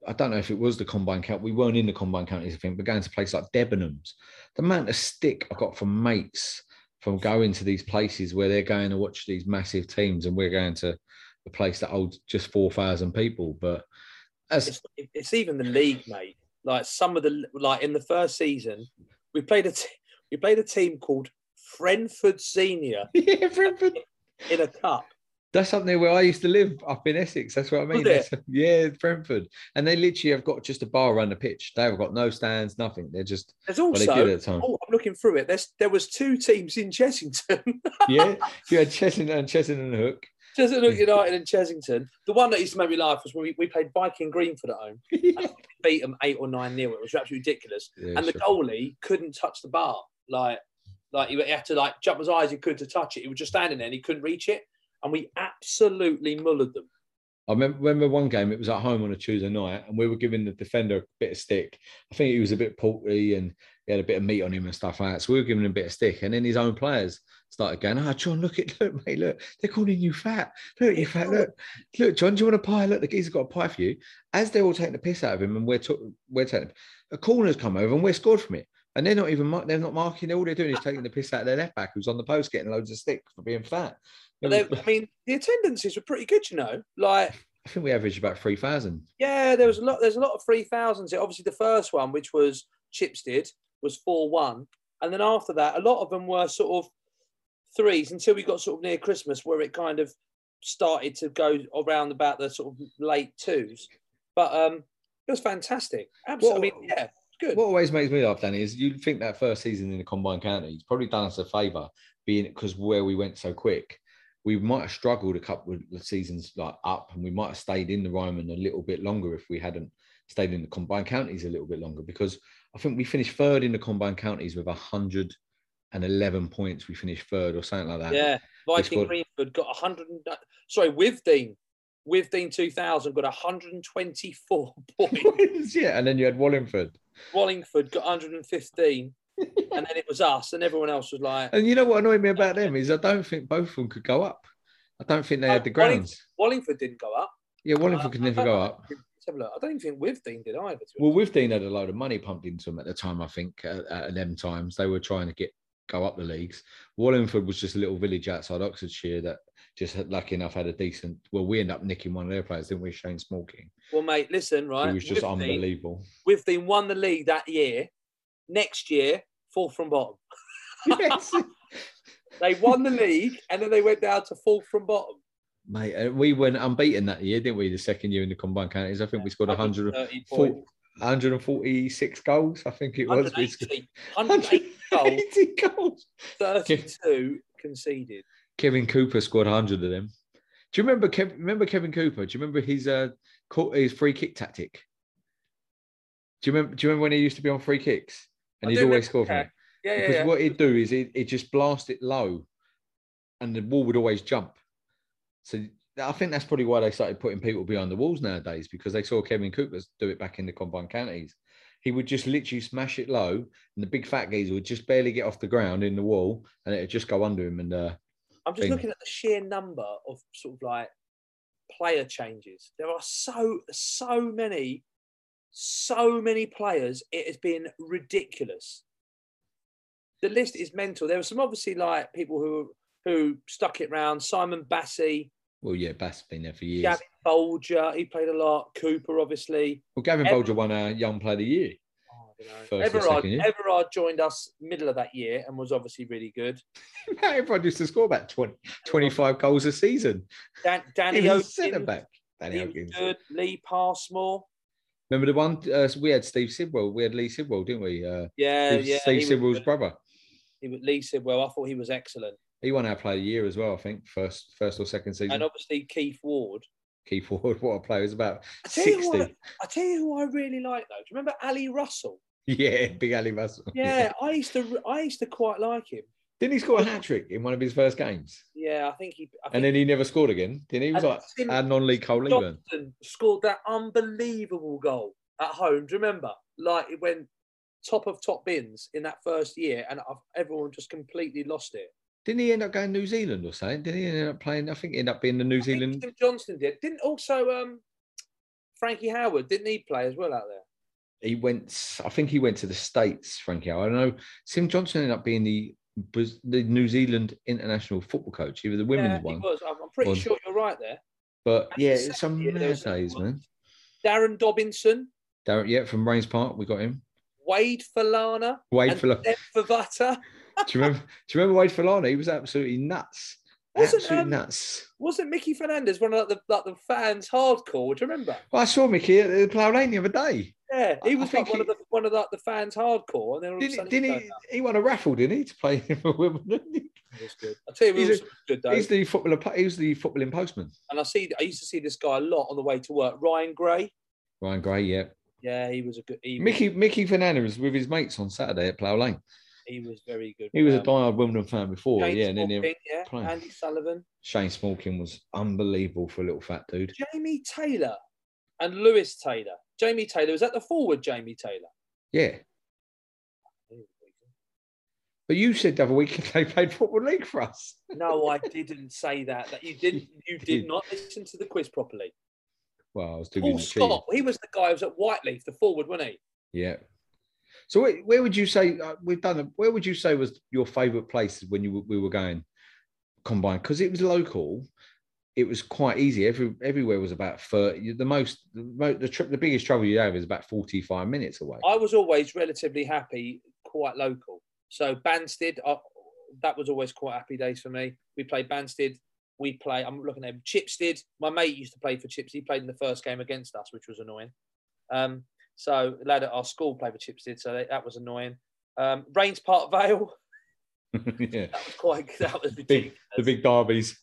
I don't know if it was the combined count. We weren't in the combined counties, I think. We're going to places like Debenhams. The amount of stick I got from mates from going to these places where they're going to watch these massive teams, and we're going to a place that holds just four thousand people. But as it's, it's even the league, mate. Like some of the like in the first season, we played a t- we played a team called Frenford Senior. Yeah, Frenford in a cup. That's something where I used to live up in Essex. That's what I mean. That's, yeah, Brentford. And they literally have got just a bar around the pitch. They've got no stands, nothing. They're just. There's also. Well, they did at the time. Oh, I'm looking through it. There's there was two teams in Chessington. Yeah, you had Chessington and Chessington Hook. Chessington Hook United and Chessington. The one that used to make me laugh was when we, we played Viking Greenford at home. Yeah. And we beat them eight or nine nil. It was absolutely ridiculous. Yeah, and the sure. goalie couldn't touch the bar. Like, like he had to like jump as high as he could to touch it. He was just standing there and he couldn't reach it. And we absolutely mullered them. I remember, remember one game, it was at home on a Tuesday night, and we were giving the defender a bit of stick. I think he was a bit porky and he had a bit of meat on him and stuff like that. So we were giving him a bit of stick. And then his own players started going, oh, John, look at, look, mate, look, they're calling you fat. Look, you fat, look. Look, John, do you want a pie? Look, the geezer's got a pie for you. As they're all taking the piss out of him and we're, to- we're taking a corner's come over and we're scored from it. And they're not even, they're not marking. All they're doing is taking the piss out of their left back who's on the post getting loads of stick for being fat. But they, I mean, the attendances were pretty good, you know. Like, I think we averaged about three thousand. Yeah, there was a lot. There's a lot of three thousands. Obviously, the first one, which was Chipstead, was four one, and then after that, a lot of them were sort of threes until we got sort of near Christmas, where it kind of started to go around about the sort of late twos. But um, it was fantastic. Absolutely, well, I mean, yeah. Good. What always makes me laugh, Danny, is you'd think that first season in the combined counties probably done us a favour, being because where we went so quick. We might have struggled a couple of seasons like up, and we might have stayed in the Ryman a little bit longer if we hadn't stayed in the combined counties a little bit longer. Because I think we finished third in the combined counties with one hundred eleven points. We finished third or something like that. Yeah, Viking Greenford got one hundred. Sorry, Withdean. Withdean two thousand got one hundred twenty-four points. Yeah, and then you had Wallingford. Wallingford got one hundred fifteen. And then it was us, and everyone else was like. And you know what annoyed me about them is I don't think both of them could go up. I don't think they had the grounds. Wallingford didn't go up. Yeah, Wallingford uh, could never go up. Let's have a look. I don't even think Withdean did either. Well, Withdean had a load of money pumped into them at the time. I think at, at them times they were trying to get go up the leagues. Wallingford was just a little village outside Oxfordshire that just had, lucky enough, had a decent. Well, we ended up nicking one of their players, didn't we, Shane Smallking? Well, mate, listen, right? It was just Withdean, unbelievable. Withdean won the league that year. Next year. Fourth from bottom. Yes. They won the league and then they went down to fourth from bottom. Mate, we went unbeaten that year, didn't we? The second year in the combined counties. I think yeah, we scored one hundred forty, one hundred forty-six goals, I think it was. one hundred eighty, one hundred eighty goals. thirty-two conceded. Kevin Cooper scored one hundred of them. Do you remember, Kev, remember Kevin Cooper? Do you remember his, uh, his free kick tactic? Do you remember, do you remember when he used to be on free kicks? And I he'd always score from it. Yeah, yeah, because yeah. what he'd do is he'd, he'd just blast it low and the wall would always jump. So I think that's probably why they started putting people behind the walls nowadays, because they saw Kevin Cooper do it back in the combined counties. He would just literally smash it low and the big fat geezer would just barely get off the ground in the wall and it'd just go under him. And uh, I'm just thing. looking at the sheer number of sort of like player changes. There are so, so many So many players, it has been ridiculous. The list is mental. There were some obviously like people who who stuck it round. Simon Bassey. Well, yeah, Bass's been there for years. Gavin Bolger, he played a lot. Cooper, obviously. Well, Gavin Ever- Bolger won a Young Player of the Year. Oh, Everard, year. Everard joined us middle of that year and was obviously really good. Everard used to score about twenty, twenty-five goals a season. Dan, Danny Oakins. Centre back. Danny Oakins. Good. Lee Passmore. Remember the one uh, we had Steve Sidwell. We had Lee Sidwell, didn't we? Uh, yeah, Steve, yeah. Steve Sidwell's was, brother. He was Lee Sidwell. I thought he was excellent. He won our Player of the Year as well. I think first, first or second season. And obviously Keith Ward. Keith Ward, what a player! He was about I sixty. I, I tell you who I really like though. Do you remember Ali Russell? Yeah, big Ali Russell. Yeah, yeah, I used to. I used to quite like him. Didn't he score a hat trick in one of his first games? Yeah, I think he. I think and then he never scored again. Didn't he? He was like our non-league Cole Leaburn. Scored that unbelievable goal at home. Do you remember? Like it went top of top bins in that first year, and everyone just completely lost it. Didn't he end up going to New Zealand or something? Didn't he end up playing? I think he ended up being the New I Zealand. Tim Johnston did. Didn't also um, Frankie Howard, didn't he play as well out there? He went, I think he went to the States, Frankie. I don't know. Sim Johnson ended up being the the New Zealand international football coach. He was the women's yeah, he one. was. I'm pretty Or, sure you're right there. But And yeah, the it's some second year, there mad was some days, man. Darren Dobinson, Darren, yeah, from Rains Park, we got him. Wade Falana, Wade and Falana. Deb Favata. Do you remember? Do you remember Wade Falana? He was absolutely nuts. Wasn't, absolutely um, nuts. Wasn't Mickey Fernandez one of like the like the fans hardcore? Do you remember? Well, I saw Mickey at the Plough Lane the other day. Yeah, he I was think like one he- of the one of like the fans hardcore, and then all of a Didn't, sudden didn't turned he? up. He won a raffle, didn't he, to play for Wimbledon? It was good. I tell you, it He's was a- good though. He's the footballer. He was the footballing postman. And I see, I used to see this guy a lot on the way to work. Ryan Gray. Ryan Gray, yeah. Yeah, he was a good. He was, Mickey Mickey Fernandez was with his mates on Saturday at Plough Lane. he was very good. He was a Um, diehard Wimbledon fan before, James yeah. And then Smalkin, he- yeah, playing. Andy Sullivan, Shane Smallkin was unbelievable for a little fat dude. Jamie Taylor, and Lewis Taylor. Jamie Taylor was that the forward. Jamie Taylor. Yeah. But you said the other week they played Football League for us. No, I didn't say that. That you didn't. You did not listen to the quiz properly. Well, I was doing Paul the cheating. Scott. He was the guy who was at Whiteleaf, the forward, wasn't he? Yeah. So where, where would you say uh, we've done? A, where would you say was your favourite place when you we were going combined? Because it was local, it was quite easy. Every everywhere was about thirty. The most the mo- the, trip, the biggest trouble you have is about forty-five minutes away. I was always relatively happy, quite local. So Banstead, uh, that was always quite happy days for me. We played Banstead. We play. I'm looking at him. Chipstead. My mate used to play for Chips. He played in the first game against us, which was annoying. Um, so a lad at our school played for Chipstead, so that, that was annoying. Um, Rains Park Vale. Yeah, That was quite. That was big ridiculous. the big derbies.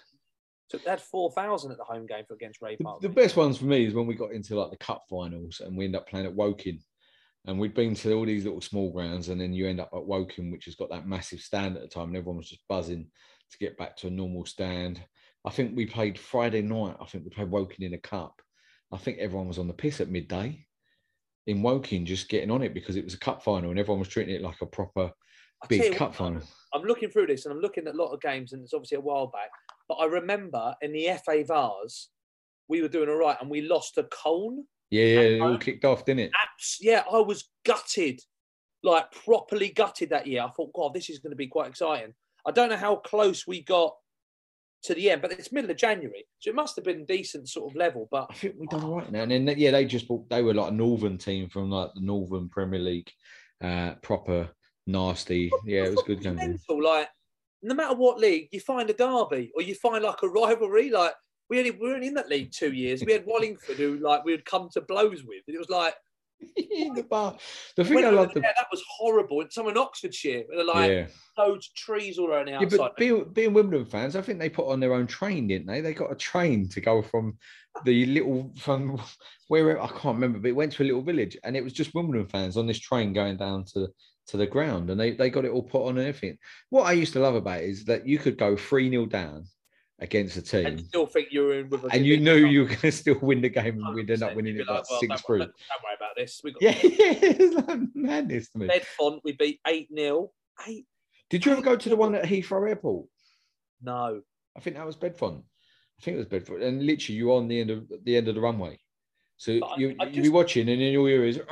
So they had four thousand at the home game for against Ray The, Park. the best ones for me is when we got into like the cup finals and we end up playing at Woking. And we'd been to all these little small grounds, and then you end up at Woking, which has got that massive stand at the time, and everyone was just buzzing to get back to a normal stand. I think we played Friday night. I think we played Woking in a cup. I think everyone was on the piss at midday in Woking, just getting on it because it was a cup final, and everyone was treating it like a proper I'll tell big you cup what, final. I'm looking through this, and I'm looking at a lot of games, and it's obviously a while back. But I remember in the F A Vars, we were doing all right, and we lost to Colne. Yeah, yeah, it all kicked off, didn't it? Abs- yeah, I was gutted, like properly gutted that year. I thought, God, this is going to be quite exciting. I don't know how close we got to the end, but it's middle of January, so it must have been decent sort of level. But I think we've done all right now. And then, yeah, they just bought, they were like a Northern team from like the Northern Premier League, uh, proper nasty. Yeah, it was good game. mental, like no matter what league, you find a derby or you find like a rivalry. Like we only we were only in that league two years. We had Wallingford who like we had come to blows with. It was like the bar. The thing when I over love the there, that was horrible. And some in Oxfordshire, they're like yeah. loads of trees all around the Yeah, outside. but being, being Wimbledon fans, I think they put on their own train, didn't they? They got a train to go from the little from where I can't remember, but it went to a little village, and it was just Wimbledon fans on this train going down to to the ground, and they they got it all put on and everything. What I used to love about it is that you could go three nil down against a team, and still think you were in with a and you big knew cup. you were going to still win the game, and we'd end up winning You'd it be like well, six don't, three. don't worry about this. We got Yeah, yeah, it's like madness to me. Bedfont, we beat eight nil. Eight? Did you ever go to the one at Heathrow Airport? No. I think that was Bedfont. I think it was Bedfont, and literally you're on the end of the end of the runway. So But I- you I you be just- watching, and then all you hear is,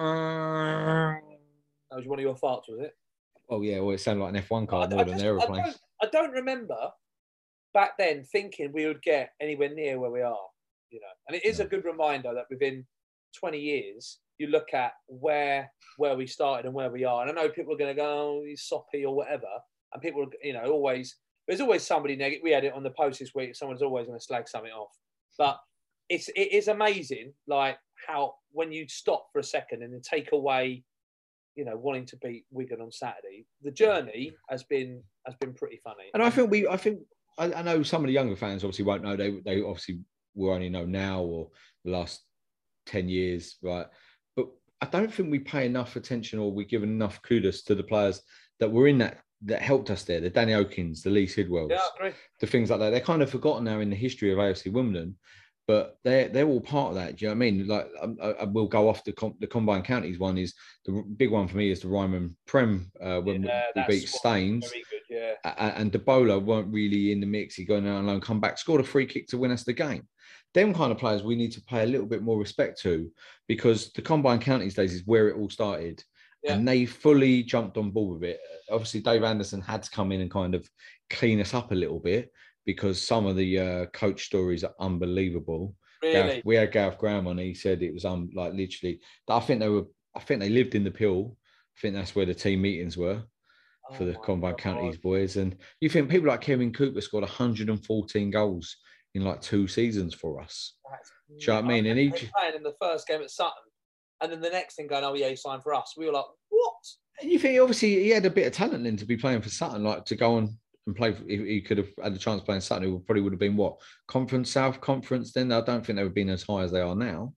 That was one of your farts, was it? oh yeah, well it sounded like an F one car I, more I than just- an I aeroplane. don't, I don't remember back then thinking we would get anywhere near where we are, you know. And it is a good reminder that within twenty years, you look at where where we started and where we are. And I know people are going to go, oh, he's soppy or whatever. And people, are, you know, always, there's always somebody negative. We had it on the post this week. Someone's always going to slag something off. But it's it is amazing, like how when you stop for a second and then take away, you know, wanting to beat Wigan on Saturday, the journey has been has been pretty funny. And I think we, I think I, I know some of the younger fans obviously won't know. They they obviously will only know now or the last ten years, right? But I don't think we pay enough attention or we give enough kudos to the players that were in that that helped us there. The Danny Okins, the Lee Sidwells, Yeah, I agree. the things like that. They're kind of forgotten now in the history of A F C Wimbledon, but they're they're all part of that. Do you know what I mean? Like I, I will go off the com, the combined counties one is the big one for me is the Ryman Prem uh, when Yeah, we, we that beat squad, Staines. very good, yeah. And Debola weren't really in the mix. He going out on loan, come back, scored a free kick to win us the game. Them kind of players we need to pay a little bit more respect to, because the Combined Counties days is where it all started. Yeah. And they fully jumped on board with it. Obviously, Dave Anderson had to come in and kind of clean us up a little bit, because some of the uh, coach stories are unbelievable. Really? Gareth, we had Gareth Graham on. He said it was um, like literally. I think they were. I think they lived in the Pill. I think that's where the team meetings were for oh the Combined God. Counties boys. And you think people like Kevin Cooper scored one hundred fourteen goals in like two seasons for us. That's, Do you know what I mean? And he playing in the first game at Sutton, and then the next thing going, oh yeah, he signed for us. We were like, what? And you think obviously he had a bit of talent then to be playing for Sutton, like to go on and play. For, he could have had a chance playing Sutton. It probably would have been what, Conference South Conference. Then I don't think they would have been as high as they are now.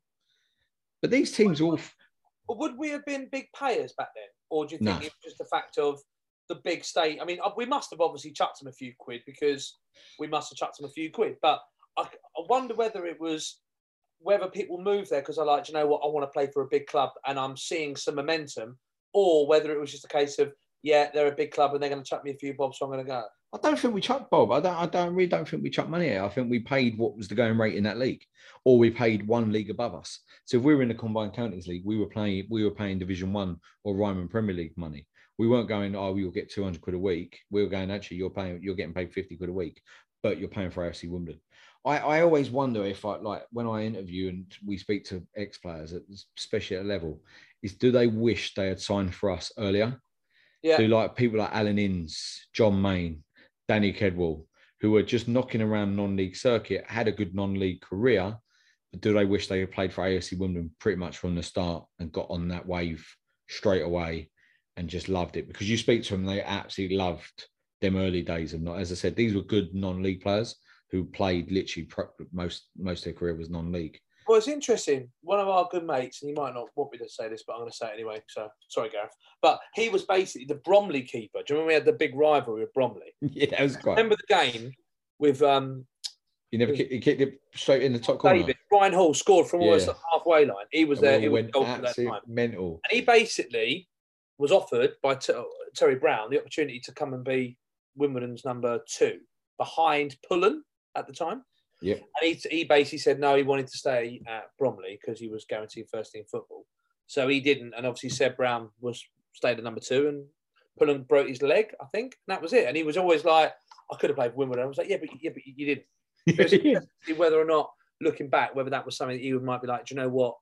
But these teams all. But would we have been big payers back then, or do you think no. it was just the fact of the big state? I mean, we must have obviously chucked them a few quid, because we must have chucked them a few quid. But I, I wonder whether it was whether people moved there because I like, you know what, I want to play for a big club and I'm seeing some momentum, or whether it was just a case of, yeah, they're a big club and they're going to chuck me a few bob, so I'm going to go. I don't think we chucked Bob. I don't. I don't really don't think we chucked money out. I think we paid what was the going rate in that league, or we paid one league above us. So if we were in the Combined Counties League, we were playing. We were paying Division One or Ryman Premier League money. We weren't going, oh, we will get two hundred quid a week. We were going, actually, you're paying. You're getting paid fifty quid a week, but you're paying for A F C Wimbledon. I, I always wonder if, I like, when I interview and we speak to ex players, especially at a level, is do they wish they had signed for us earlier? Yeah. Do like people like Alan Innes, John Main, Danny Kedwell, who were just knocking around non-league circuit, had a good non-league career, but do they wish they had played for A F C Wimbledon pretty much from the start and got on that wave straight away and just loved it? Because you speak to them, they absolutely loved them early days of not. As I said, these were good non-league players who played literally most most of their career was non-league. Well, it's interesting. One of our good mates, and you might not want me to say this, but I'm going to say it anyway. So, sorry, Gareth. But he was basically the Bromley keeper. Do you remember we had the big rivalry with Bromley? Yeah, that was quite. Remember the game with... um. You never kicked, you kicked it straight in the top corner. David, Ryan Hall scored from almost yeah. the halfway line. He was there. He went was absolutely that time. Mental. And he basically was offered by T- Terry Brown the opportunity to come and be Wimbledon's number two behind Pullen at the time. Yeah. And he, he basically said no, he wanted to stay at Bromley because he was guaranteed first team football. So he didn't. And obviously Seb Brown was stayed at number two, and Pullen broke his leg, I think. And that was it. And he was always like, I could have played for Wimbledon. I was like, yeah, but, yeah, but you didn't. Yeah. Whether or not, looking back, whether that was something that he might be like, do you know what?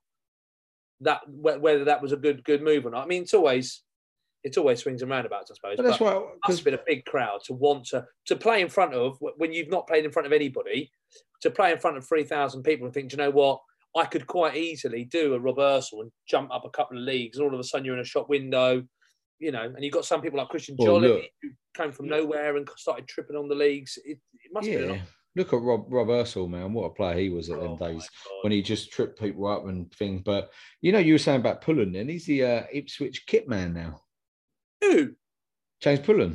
That whether that was a good good move or not. I mean, it's always it's always swings and roundabouts, I suppose. But that's but why it must have been a big crowd to want to to play in front of, when you've not played in front of anybody, to play in front of three thousand people and think, do you know what? I could quite easily do a reversal and jump up a couple of leagues, and all of a sudden you're in a shop window, you know. And you've got some people like Christian well, Jolley look, who came from nowhere and started tripping on the leagues. It, it must yeah. have been. Look at Rob Rob Ursel, man. What a player he was at oh them days when he just tripped people up and things. But, you know, you were saying about Pullen, and he's the uh, Ipswich kit man now. Who? James Pullen.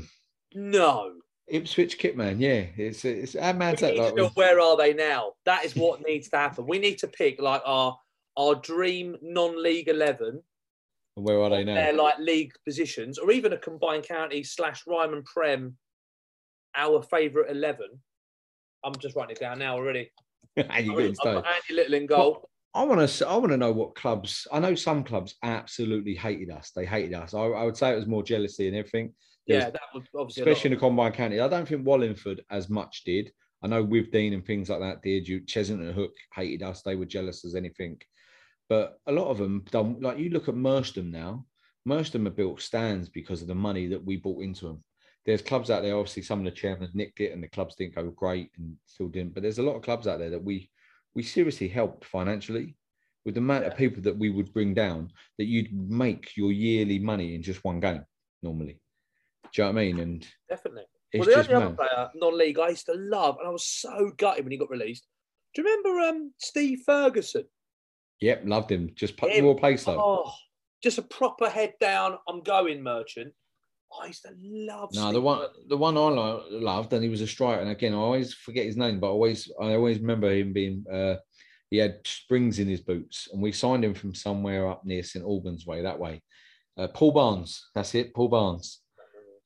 No. Ipswich kit man, yeah. It's, it's how man's that like? Still, where are they now? That is what needs to happen. We need to pick, like, our, our dream non-league eleven. And where are they now? Their, like, league positions, or even a combined county slash Ryman Prem, our favourite eleven. I'm just writing it down now already. And you're getting started. Andy Little in goal. I want to. I want to know what clubs. I know some clubs absolutely hated us. They hated us. I, I would say it was more jealousy and everything. There yeah, was, that was obviously especially in the Combined County. I don't think Wallingford as much did. I know with Dean and things like that did. You Cheshunt and Hook hated us. They were jealous as anything. But a lot of them don't. Like you look at Merstham now. Merstham have built stands because of the money that we brought into them. There's clubs out there, obviously some of the chairmen nicked it and the clubs didn't go great and still didn't. But there's a lot of clubs out there that we we seriously helped financially with the amount yeah. of people that we would bring down, that you'd make your yearly money in just one game normally. Do you know what I mean? And definitely. Well, the only other player, non-league, I used to love, and I was so gutted when he got released. Do you remember um, Steve Ferguson? Yep, loved him. Just put more place though. Oh, just a proper head down, I'm going merchant. I used to love. No, Steve the one, the one I loved, and he was a striker. And again, I always forget his name, but I always, I always remember him being. Uh, he had springs in his boots, and we signed him from somewhere up near St Albans way, that way. Uh, Paul Barnes, that's it, Paul Barnes.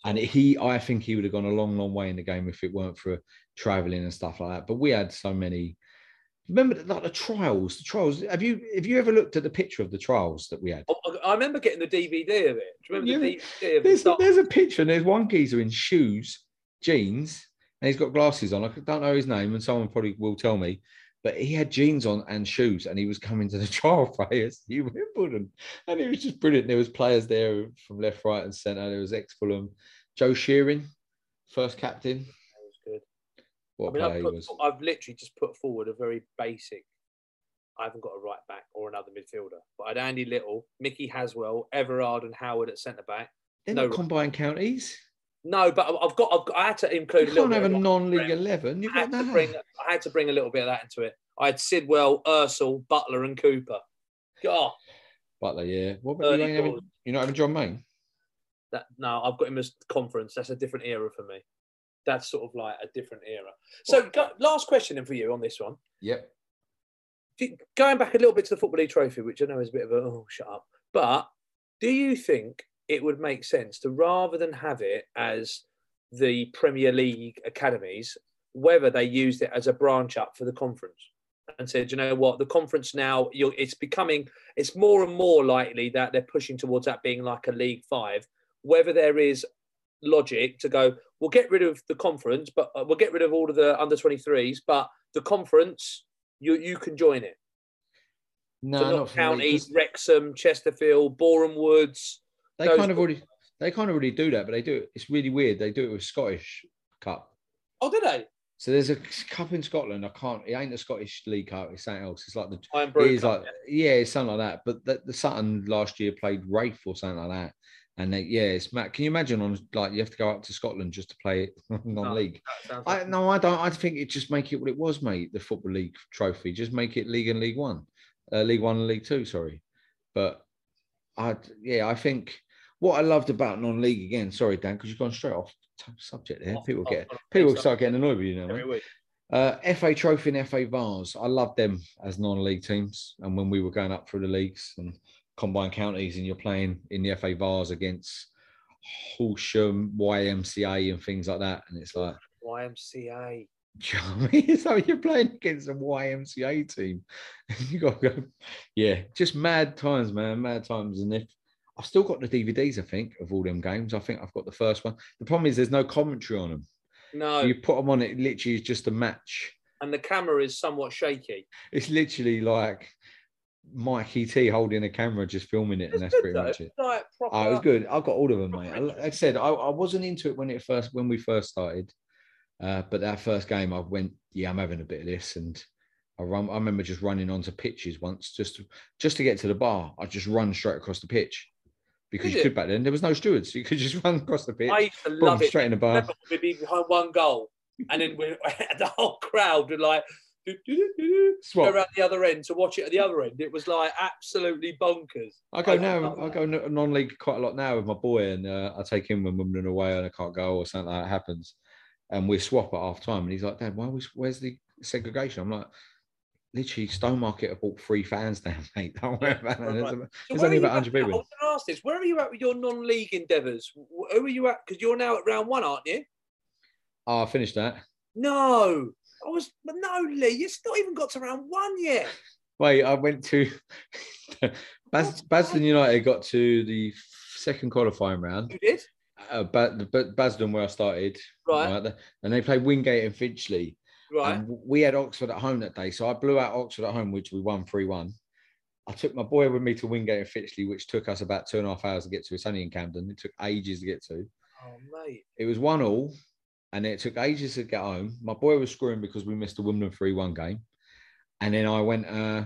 And he, I think he would have gone a long, long way in the game if it weren't for travelling and stuff like that. But we had so many. Remember, like the trials. The trials. Have you have you ever looked at the picture of the trials that we had? I remember getting the D V D of it. Do you remember Yeah, the D V D of there's, the there's a picture, and there's one geezer in shoes, jeans, and he's got glasses on. I don't know his name, and someone probably will tell me. But he had jeans on and shoes, and he was coming to the trial players, New Wimbledon, and it was just brilliant. There was players there from left, right, and centre. There was ex-Fulham, Joe Shearing, first captain. That was good. What I mean, player I've, he put, was? I've literally just put forward a very basic. I haven't got a right back or another midfielder, but I had Andy Little, Mickey Haswell, Everard, and Howard at centre back. They're no not combined counties. No, but I've got, I've got. I had to include You a little can't bit have a of non-league eleven. You've I got had, to that. bring, I had to bring a little bit of that into it. I had Sidwell, Ursel, Butler, and Cooper. God, Butler, yeah. What about you? Ain't having, you're not having John Main? that no, I've got him as conference. That's a different era for me. That's sort of like a different era. So, go, last question then for you on this one. Yep. Going back a little bit to the Football League Trophy, which I know is a bit of a oh, shut up. But do you think it would make sense to, rather than have it as the Premier League academies, whether they used it as a branch up for the conference and said, you know what, the conference now, you're, it's becoming, it's more and more likely that they're pushing towards that being like a League Five, whether there is logic to go, we'll get rid of the conference, but uh, we'll get rid of all of the under twenty-threes, but the conference, you you can join it. No, So not not for counties, me, Wrexham, Chesterfield, Boreham Woods. they those- kind of already they kind of already do that, but they do it. It's really weird. They do it with Scottish Cup. Oh, did they? So there's a cup in Scotland. I can't. It ain't the Scottish League Cup. It's something else. It's like the. Iron Brew It is Cup, like yeah, it's something like that. But the, the Sutton last year played Wraith or something like that, and they, yeah, it's mad. Can you imagine on like you have to go up to Scotland just to play it non-league? that sounds I like- no, I don't. I think it just make it what it was, mate. The Football League Trophy. Just make it League and League One, uh, League One and League Two. Sorry, but I yeah, I think what I loved about non-league again. Sorry, Dan, because you've gone straight off t- subject there. Off- people off- get off- people off- start getting annoyed with you now. every Mate. week. Uh, F A Trophy and F A Vars. I love them as non-league teams. And when we were going up through the leagues and combined counties, and you're playing in the F A Vars against Horsham, Y M C A, and things like that, and it's like, Y M C A. do you know what I mean? So you're playing against a Y M C A team. You got to go, yeah, just mad times, man, mad times. And if I've still got the D V Ds, I think, of all them games. I think I've got the first one. The problem is there's no commentary on them. No, You put them on, it literally is just a match. and the camera is somewhat shaky. It's literally like Mikey T holding a camera, just filming it, and that's Good pretty though. much it. Like proper, Oh, it was good. I got all of them, mate. I- Like I said, I, I wasn't into it when it first when we first started, uh, but that first game, I went, yeah, I'm having a bit of this, and I run. I remember just running onto pitches once, just to, just to get to the bar. I just run straight across the pitch because Did you you? could back then. There was no stewards, so you could just run across the pitch, I used to boom, love it. straight in the bar. Remember, we'd be behind one goal, and then we, the whole crowd would like do, do, do, do, do, Swap. go around the other end to watch it at the other end. It was like absolutely bonkers. I go I now. love I that. go n- non-league quite a lot now with my boy, and uh, I take him when Wimbledon away and I can't go or something like that happens, and we swap at half time. And he's like, "Dad, why we, where's the segregation?" I'm like, "Literally, Stone Market have bought three fans down, mate. Don't worry about it. Right. There's, So there's where only are you about one hundred at now? I people." was going to ask this. Where are you at with your non-league endeavours? Wh- Who are you at? Because you're now at round one, aren't you? Oh, I finished that. No, I was. But no, Lee, you've not even got to round one yet. Wait, I went to Bas- Basden United. Got to the second qualifying round. You did, Uh, but but Basden, where I started, right? and they played Wingate and Finchley. Right. And we had Oxford at home that day, so I blew out Oxford at home, which we won three one. I took my boy with me to Wingate and Finchley, which took us about two and a half hours to get to. It's only in Camden. It took ages to get to. Oh, mate. It was one all, and it took ages to get home. My boy was screwing because we missed the Wimbledon three one game. And then I went uh,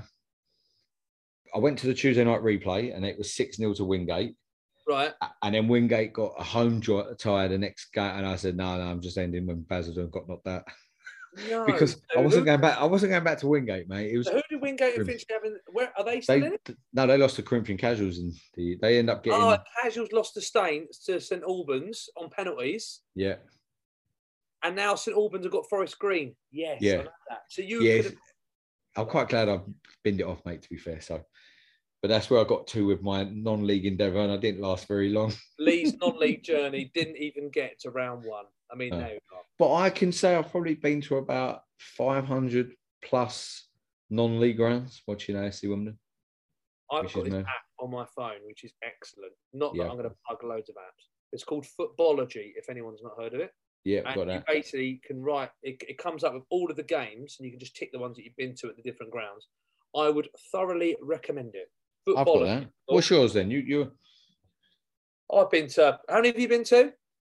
I went to the Tuesday night replay, and it was six nil to Wingate. Right. And then Wingate got a home draw tie the next game, and I said, no, no, I'm just ending when Basildon got knocked out. No. Because So I wasn't who, going back. I wasn't going back to Wingate, mate. It was so who did Wingate and grim. Finchley have in? Where are they still they in it? no, they lost to Corinthian Casuals, and the, they end up getting Oh, Casuals lost to Stain to St Albans on penalties, yeah, and now St Albans have got Forest Green. Yes, Yeah. I know that. So you yeah. could have. I'm quite glad I've binned it off, mate. To be fair, so, but that's where I got to with my non-league endeavour, and I didn't last very long. Lee's non-league journey didn't even get to round one. I mean, No. there we go. But I can say I've probably been to about five hundred plus non-league grounds watching A F C Wimbledon. I've Which got is this mad. app on my phone, which is excellent. Not Yeah. that I'm going to plug loads of apps. It's called Footballogy, if anyone's not heard of it. Yeah, And got you that. basically can write, it, it comes up with all of the games, and you can just tick the ones that you've been to at the different grounds. I would thoroughly recommend it. I've got that. What's yours then? You, you. I've been to, how many have you been to?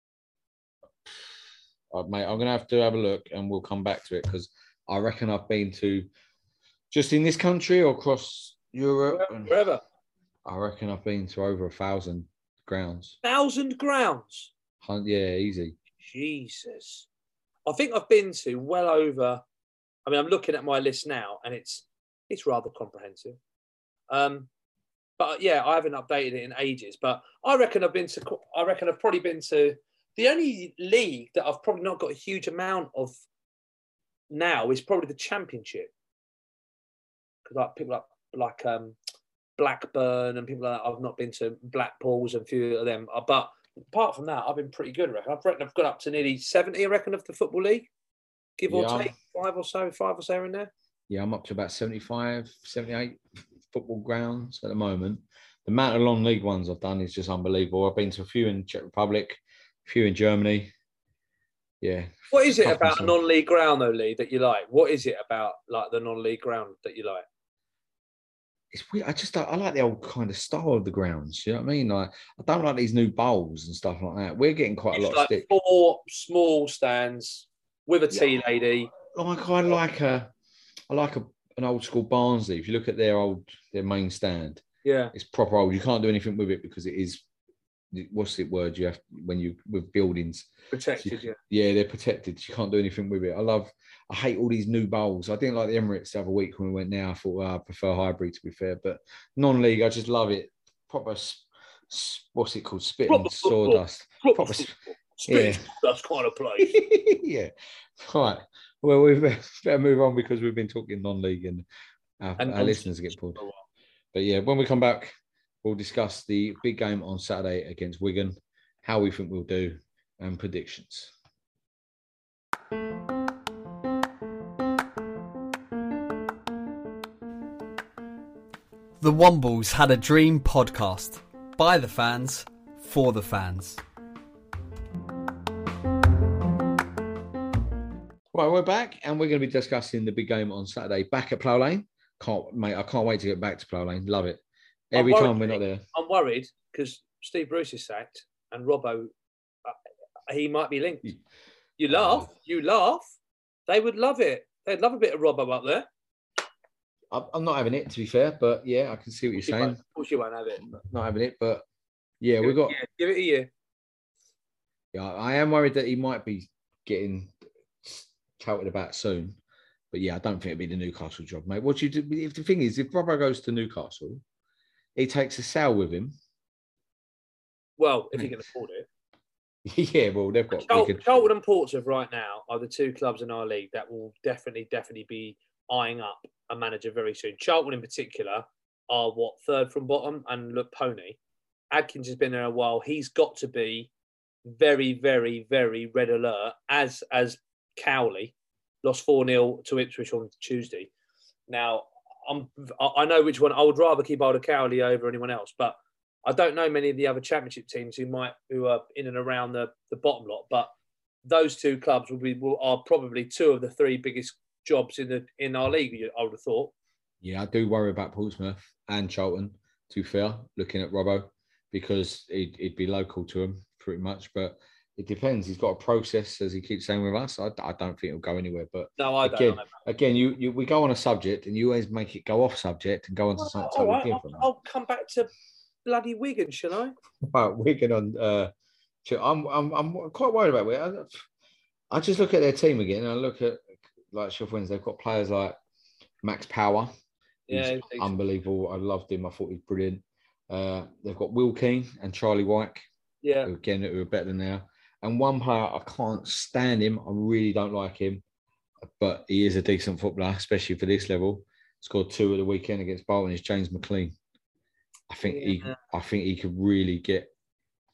Uh, mate, I'm going to have to have a look and we'll come back to it because I reckon I've been to just in this country or across Europe. Wherever. and wherever. I reckon I've been to over a thousand grounds. Thousand grounds. Hun- Yeah, easy. Jesus. I think I've been to well over, I mean, I'm looking at my list now and it's it's rather comprehensive. Um, but yeah, I haven't updated it in ages. But I reckon I've been to, I reckon I've probably been to, the only league that I've probably not got a huge amount of now is probably the Championship. Because like people like, like um, Blackburn and people like that, I've not been to Blackpool's and a few of them. But apart from that, I've been pretty good, I reckon. I reckon I've got up to nearly seventy, I reckon, of the Football League. Give or Yeah. take, five or so, five or so in there. Yeah, I'm up to about seventy-five, seventy-eight football grounds at the moment. The amount of long league ones I've done is just unbelievable. I've been to a few in Czech Republic, a few in Germany. Yeah. What is it Tough about a myself. non-league ground, though, Lee, that you like? What is it about like the non-league ground that you like? It's weird. I just I like the old kind of style of the grounds. You know what I mean? Like I don't like these new bowls and stuff like that. We're getting quite a It's lot like of stick. four small stands with a tea lady. Like I like a, I like a, an old school Barnsley. If you look at their old their main stand, Yeah. it's proper old. You can't do anything with it because it is. What's the word you have when you with buildings? Protected, yeah. Yeah, they're protected. You can't do anything with it. I love. I hate all these new bowls. I didn't like the Emirates the other week when we went now. I thought well, I prefer hybrid to be fair, but non-league I just love it. Proper. s- s- What's it called? Spit Proper and football. sawdust. Proper Proper. s- football. Spit yeah. That's kind of place. yeah. Right. Well, we better move on because we've been talking non-league and our, And our listeners get bored. But yeah, when we come back, we'll discuss the big game on Saturday against Wigan, how we think we'll do, and predictions. The Wombles Had a Dream podcast. By the fans, for the fans. Right, we're back and we're going to be discussing the big game on Saturday back at Plough Lane. Can't, mate, I can't wait to get back to Plough Lane. Love it. Every I'm time worried- we're not there. I'm worried because Steve Bruce is sacked and Robbo, uh, he might be linked. You- You laugh, you laugh. They would love it. They'd love a bit of Robbo up there. I- I'm not having it, to be fair, but yeah, I can see what you're Of course you saying. won't- Of course you won't have it. Not having it, but yeah, Give we've it- got. yeah, give it a year. Yeah, I am worried that he might be getting touted about soon. But yeah, I don't think it'd be the Newcastle job, mate. What you do? If the thing is, if Robbo goes to Newcastle, he takes a sale with him. Well, if you can afford it. yeah, well, they've got. Chol- Wigan. Charlton and Portsmouth right now are the two clubs in our league that will definitely, definitely be eyeing up a manager very soon. Charlton in particular are what, third from bottom? And look, Pony. Adkins has been there a while. He's got to be very, very, very red alert, as as Cowley lost four nil to Ipswich on Tuesday. Now, I'm, I I know which one. I would rather keep hold of Cowley over anyone else, but I don't know many of the other championship teams who might who are in and around the, the bottom lot. But those two clubs will be will, are probably two of the three biggest jobs in the in our league. I would have thought. Yeah, I do worry about Portsmouth and Charlton, to be fair, looking at Robbo, because it, it'd be local to him pretty much. But it depends. He's got a process, as he keeps saying with us. I, I don't think it'll go anywhere. But No, I don't. again, know. again, you, you we go on a subject and you always make it go off subject and go on to something All totally right, I'll, different. I'll come back to bloody Wigan, shall I? Right, Wigan on. Uh, I'm I'm I'm quite worried about it. I, I just look at their team again. And I look at like Sheffield Wednesday. They've got players like Max Power. Yeah, He's he's- unbelievable. I loved him. I thought he was brilliant. Uh, they've got Will Keane and Charlie Wyke, Yeah, who again who are better than now. And one player I can't stand him. I really don't like him, but he is a decent footballer, especially for this level. Scored two at the weekend against Bolton. Is James McLean. I think he, Yeah. I think he could really get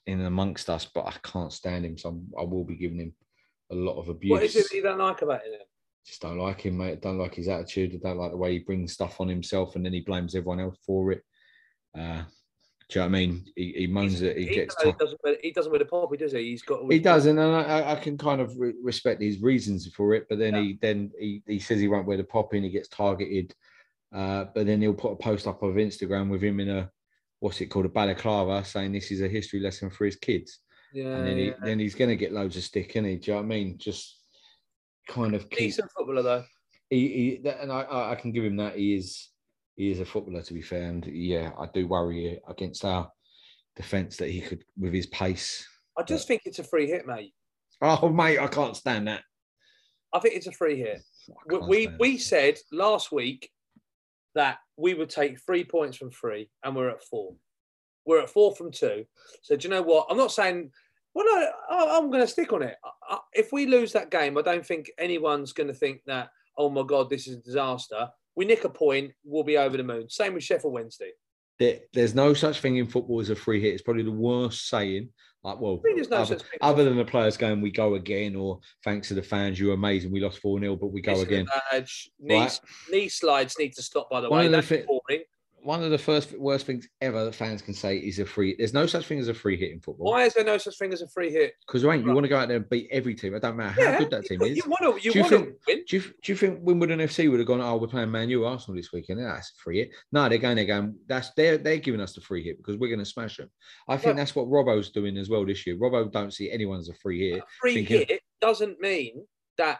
in amongst us, but I can't stand him, so I'm, I will be giving him a lot of abuse. What is it that you don't like about him? Just don't like him, mate. Don't like his attitude. I don't like the way he brings stuff on himself and then he blames everyone else for it. Uh, do you know what I mean? He, he moans that he, he gets. He doesn't, wear, he doesn't wear the poppy, does he? He's got. He does, and I, I can kind of re- respect his reasons for it. But then yeah. he then he, he says he won't wear the poppy and he gets targeted. Uh, but then he'll put a post up of Instagram with him in a what's it called, a balaclava, saying this is a history lesson for his kids. Yeah, and then he, yeah. then he's going to get loads of stick, isn't he? Do you know what I mean? Just kind of keep, decent footballer though. He, he and I, I can give him that. He is he is a footballer, to be fair. And yeah, I do worry against our defence that he could with his pace. I just but, think it's a free hit, mate. Oh, mate, I can't stand that. I think it's a free hit. We we, we said last week that we would take three points from three, and we're at four. We're at four from two. So do you know what? I'm not saying. Well, no, I'm going to stick on it. If we lose that game, I don't think anyone's going to think that, oh, my God, this is a disaster. We nick a point, we'll be over the moon. Same with Sheffield Wednesday. There, there's no such thing in football as a free hit. It's probably the worst saying. Like, well, no other, other than the players going, we go again, or thanks to the fans, you're amazing. We lost four nil, but we go again. Knee, right? knee slides need to stop, by the One way. That's thi- boring. One of the first worst things ever that fans can say is a free. There's no such thing as a free hit in football. Why is there no such thing as a free hit? Because right, you want to go out there and beat every team. It don't matter how yeah, good that team you, is. You want to, you do you want think, to win. Do you, do you think Wimbledon F C would have gone, oh, we're playing Man U Arsenal this weekend? Yeah, that's a free hit. No, they're going, they're going, that's, they're, they're giving us the free hit because we're going to smash them. I think yeah. that's what Robbo's doing as well this year. Robbo don't see anyone as a free hit. A free thinking, hit doesn't mean that,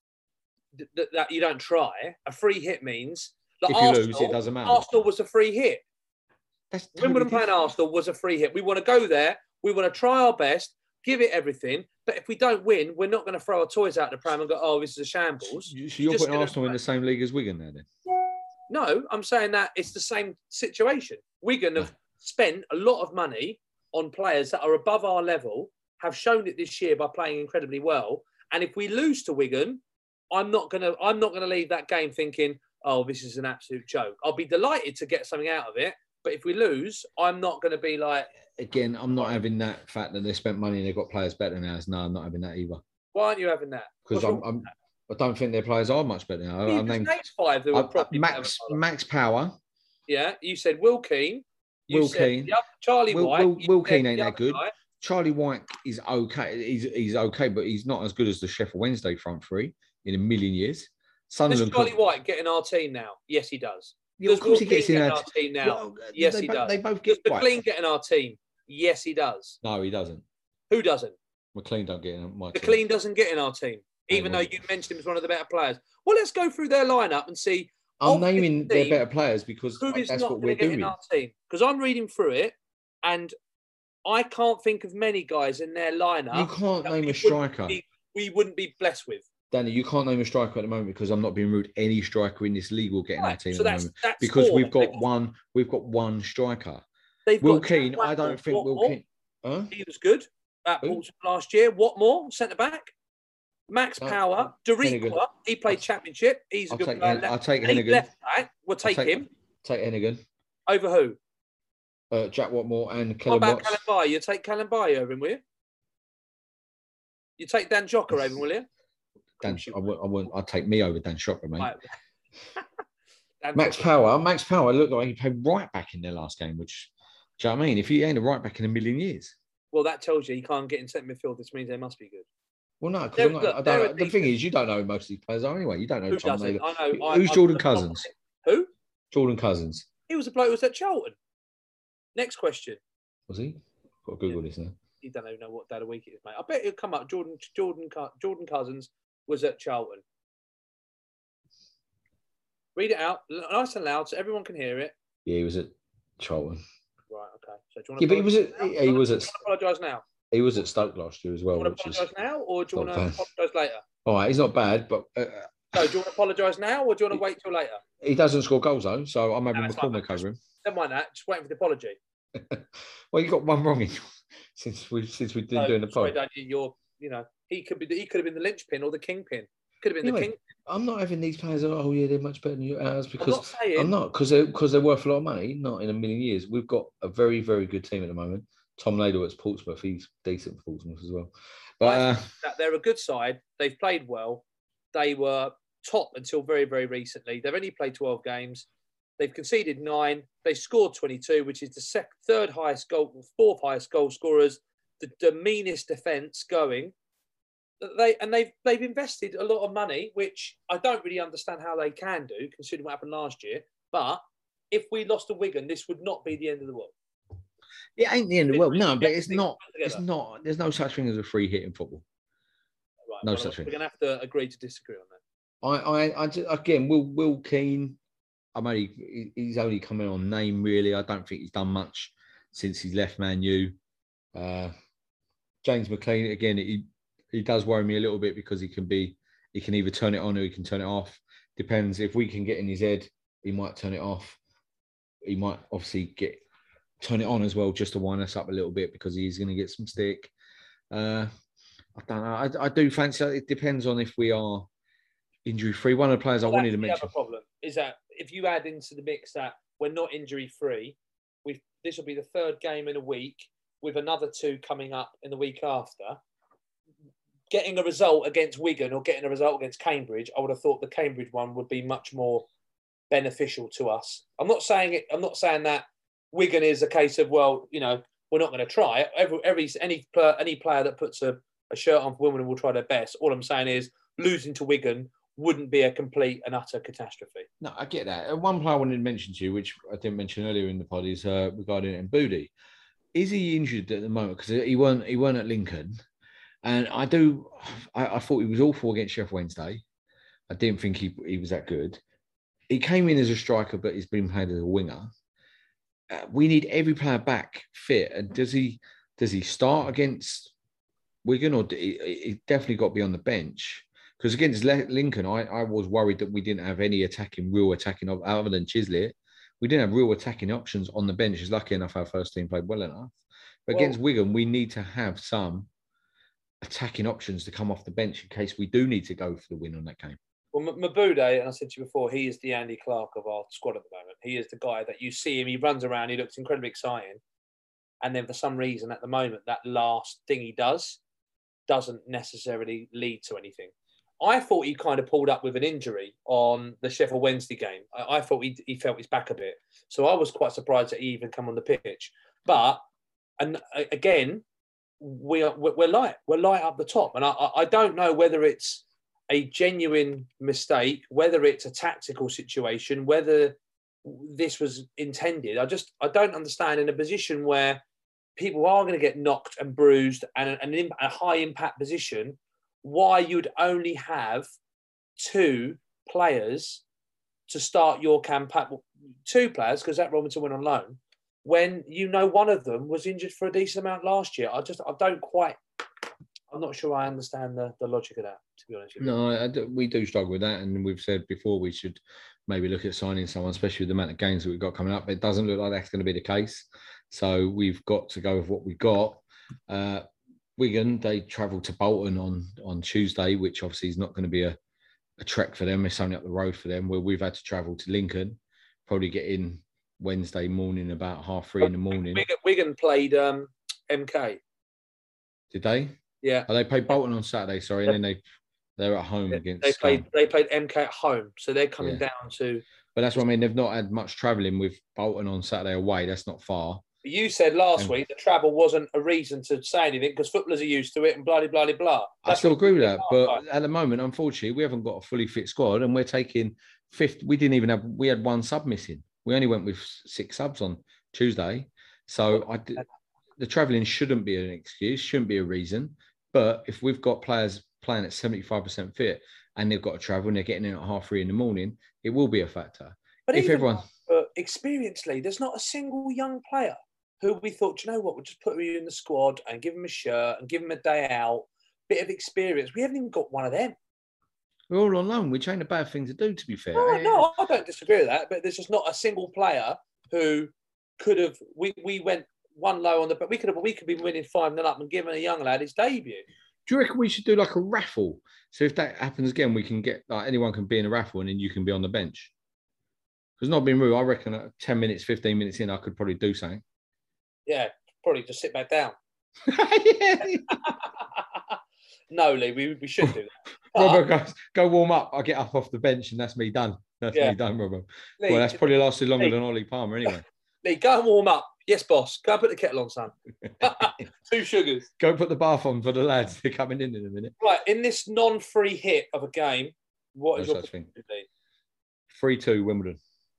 that, that you don't try. A free hit means that if Arsenal, you lose, it doesn't matter. Arsenal was a free hit. That's totally Wimbledon playing Arsenal was a free hit. We want to go there. We want to try our best, give it everything. But if we don't win, we're not going to throw our toys out the pram and go, oh, this is a shambles. So you're putting Arsenal in the same league as Wigan there then? No, I'm saying that it's the same situation. Wigan have spent a lot of money on players that are above our level, have shown it this year by playing incredibly well. And if we lose to Wigan, I'm not going to I'm not going to leave that game thinking, oh, this is an absolute joke. I'll be delighted to get something out of it. But if we lose, I'm not going to be like... Again, I'm not having that fact that they spent money and they've got players better than ours. No, I'm not having that either. Why aren't you having that? Because I'm, I'm, I don't think their players are much better now. You named five who were probably Max, Max Power. Yeah, you said Will Keane. You Will Keane. Other, Charlie Will, White. Will, Will Keane ain't that good. Guy. Charlie White is okay. He's, he's okay, but he's not as good as the Sheffield Wednesday front three in a million years. Does Charlie White get in our team now? Yes, he does. Yeah, of course he gets in our, our team now. Well, yes, he both, does. They both get does McLean get in our team? Yes, he does. No, he doesn't. Who doesn't? McLean don't get in my team. McLean doesn't get in our team, even though you mentioned him as one of the better players. Well, let's go through their lineup and see. I'm naming their better players because that's what we're doing. Because I'm reading through it, and I can't think of many guys in their lineup. You can't name a striker. Be, we wouldn't be blessed with. Danny, you can't name a striker at the moment because I'm not being rude. Any striker in this league will get in right. our team so at the that's, moment that's because four. we've got one. We've got one striker. They've Will got Keane. I don't think Watmore. Will Keane. Huh? He was good at Portsmouth last year. Watmore, centre back. Max no, Power, Doriqua. He played I'll, Championship. He's a I'll good take, player. I'll take Hennigan. Left back. We'll take, take him. Take Hennigan. Over who? Uh, Jack Watmore and Kellen What about Watts. Calambai? You take Calambai over him, will you? You take Dan Jocker over him, will you? Dan, I won't, I won't, I'd take me over Dan Shocker, mate. Right. Max Jocker. Power, Max Power looked like he played right back in their last game, which, do you know what I mean? If he ain't a right back in a million years. Well, that tells you he can't get in centre midfield. This means they must be good. Well, no, because I don't. The thing is, you don't know who most of these players are anyway. You don't know. Who Tom doesn't? Naylor. I know. Who's I, Jordan I, Cousins? Who? Jordan Cousins. He was a bloke who was at Charlton. Next question. Was he? Got to Google yeah. this now. You don't even know what day of the week it is, mate. I bet it'll come up. Jordan, Jordan, Jordan Cousins was at Charlton. Read it out, nice and loud, so everyone can hear it. Yeah, he was at Charlton. Right. Okay. So do you want yeah, but he was at. He, he was at. Apologise now. He was at Stoke last year as well. Do you want to apologise now, or do you want to apologise later? All right, he's not bad, but. Uh, so, do you want to apologise now, or do you want to wait till later? He doesn't score goals though, so I'm having no, McCormick over him. Never mind that. Just waiting for the apology. Well, you got one wrong in, since we since we've been no, doing the sorry, pod. You, you're, you know, he could be he could have been the linchpin or the kingpin. Could have been anyway, the king. I'm not having these players. Oh yeah, they're much better than ours because I'm not saying, I'm not because they're because they're worth a lot of money. Not in a million years. We've got a very very good team at the moment. Tom Ladle at Portsmouth. He's decent for Portsmouth as well. But uh, that they're a good side. They've played well. They were top until very, very recently. They've only played twelve games. They've conceded nine. They scored twenty-two, which is the sec- third highest goal, fourth highest goal scorers, the, the meanest defence going. They and they've they've invested a lot of money, which I don't really understand how they can do, considering what happened last year. But if we lost to Wigan, this would not be the end of the world. It ain't the end of the world, no, but it's not. It's not. There's no such thing as a free hit in football. Right, no well, such we're thing. We're going to have to agree to disagree on that. I, I, I just, again, Will, Will Keane. I'm only, he's only coming on name really. I don't think he's done much since he's left Man U. Uh, James McLean, again, he he does worry me a little bit because he can be, he can either turn it on or he can turn it off. Depends if we can get in his head, he might turn it off. He might obviously get turn it on as well, just to wind us up a little bit because he's going to get some stick. Uh, I don't know. I, I do fancy it. Depends on if we are injury free. One of the players well, I wanted to mention. The other problem is that if you add into the mix that we're not injury free, we this will be the third game in a week with another two coming up in the week after. Getting a result against Wigan or getting a result against Cambridge, I would have thought the Cambridge one would be much more beneficial to us. I'm not saying it. I'm not saying that Wigan is a case of, well, you know, we're not going to try. Every, every any any player that puts a, a shirt on for Wimbledon will try their best. All I'm saying is losing to Wigan wouldn't be a complete and utter catastrophe. No, I get that. One player I wanted to mention to you, which I didn't mention earlier in the pod, is uh, regarding Mbudi. Is he injured at the moment? Because he weren't he weren't at Lincoln, and I do. I, I thought he was awful against Sheffield Wednesday. I didn't think he he was that good. He came in as a striker, but he's been played as a winger. Uh, we need every player back fit. And does he does he start against Wigan, or he, he definitely got to be on the bench? Because against Lincoln, I, I was worried that we didn't have any attacking, real attacking, other than Chislett. We didn't have real attacking options on the bench. It's lucky enough our first team played well enough. But well, against Wigan, we need to have some attacking options to come off the bench in case we do need to go for the win on that game. Well, Mbudi, and I said to you before, he is the Andy Clark of our squad at the moment. He is the guy that you see him, he runs around, he looks incredibly exciting. And then for some reason at the moment, that last thing he does doesn't necessarily lead to anything. I thought he kind of pulled up with an injury on the Sheffield Wednesday game. I, I thought he, he felt his back a bit. So I was quite surprised that he even come on the pitch. But, and again, we are, we're light. We're light up the top. And I, I don't know whether it's a genuine mistake, whether it's a tactical situation, whether this was intended. I just, I don't understand in a position where people are going to get knocked and bruised and an, a high impact position, why you'd only have two players to start your campaign, two players, because Zach Robinson went on loan, when you know one of them was injured for a decent amount last year. I just, I don't quite, I'm not sure I understand the, the logic of that, to be honest with you. No, I do, we do struggle with that. And we've said before we should maybe look at signing someone, especially with the amount of games that we've got coming up. It doesn't look like that's going to be the case. So we've got to go with what we got. Uh, Wigan, they travelled to Bolton on, on Tuesday, which obviously is not going to be a, a trek for them. It's only up the road for them, where we've had to travel to Lincoln, probably get in Wednesday morning about half three in the morning. Wigan, Wigan played um, M K. Did they? Yeah. Oh, they played Bolton on Saturday, sorry, and then they, they're at home yeah, against... They played They played M K at home, so they're coming yeah. down to... But that's what I mean, they've not had much travelling with Bolton on Saturday away. That's not far. You said last week that travel wasn't a reason to say anything because footballers are used to it and blah, blah, blah, blah. I still agree with that. But time. At the moment, unfortunately, we haven't got a fully fit squad and we're taking fifth. We didn't even have, we had one sub missing. We only went with six subs on Tuesday. So I, the travelling shouldn't be an excuse, shouldn't be a reason. But if we've got players playing at seventy-five percent fit and they've got to travel and they're getting in at half three in the morning, it will be a factor. But if even everyone... uh, experiencedly, there's not a single young player who we thought, do you know what, we'll just put you in the squad and give him a shirt and give him a day out, bit of experience. We haven't even got one of them. We're all on loan, which ain't a bad thing to do, to be fair. No, no, I don't disagree with that, but there's just not a single player who could have, we, we went one low on the, but we could have, we could be winning five nil up and giving a young lad his debut. Do you reckon we should do like a raffle? So if that happens again, we can get, like anyone can be in a raffle and then you can be on the bench. Because not being rude, I reckon at ten minutes, fifteen minutes in, I could probably do something. Yeah, probably just sit back down. yeah. No, Lee, we, we should do that. Robert goes, go warm up. I get up off the bench and that's me done. That's Yeah. me done, Robert. Lee, Well, that's probably lasted longer Lee. than Ollie Palmer anyway. Lee, go and warm up. Yes, boss. Go and put the kettle on, son. Two sugars. Go put the bath on for the lads. They're coming in in a minute. Right, in this non-free hit of a game, what is No your such thing. prediction, Lee? three two Wimbledon.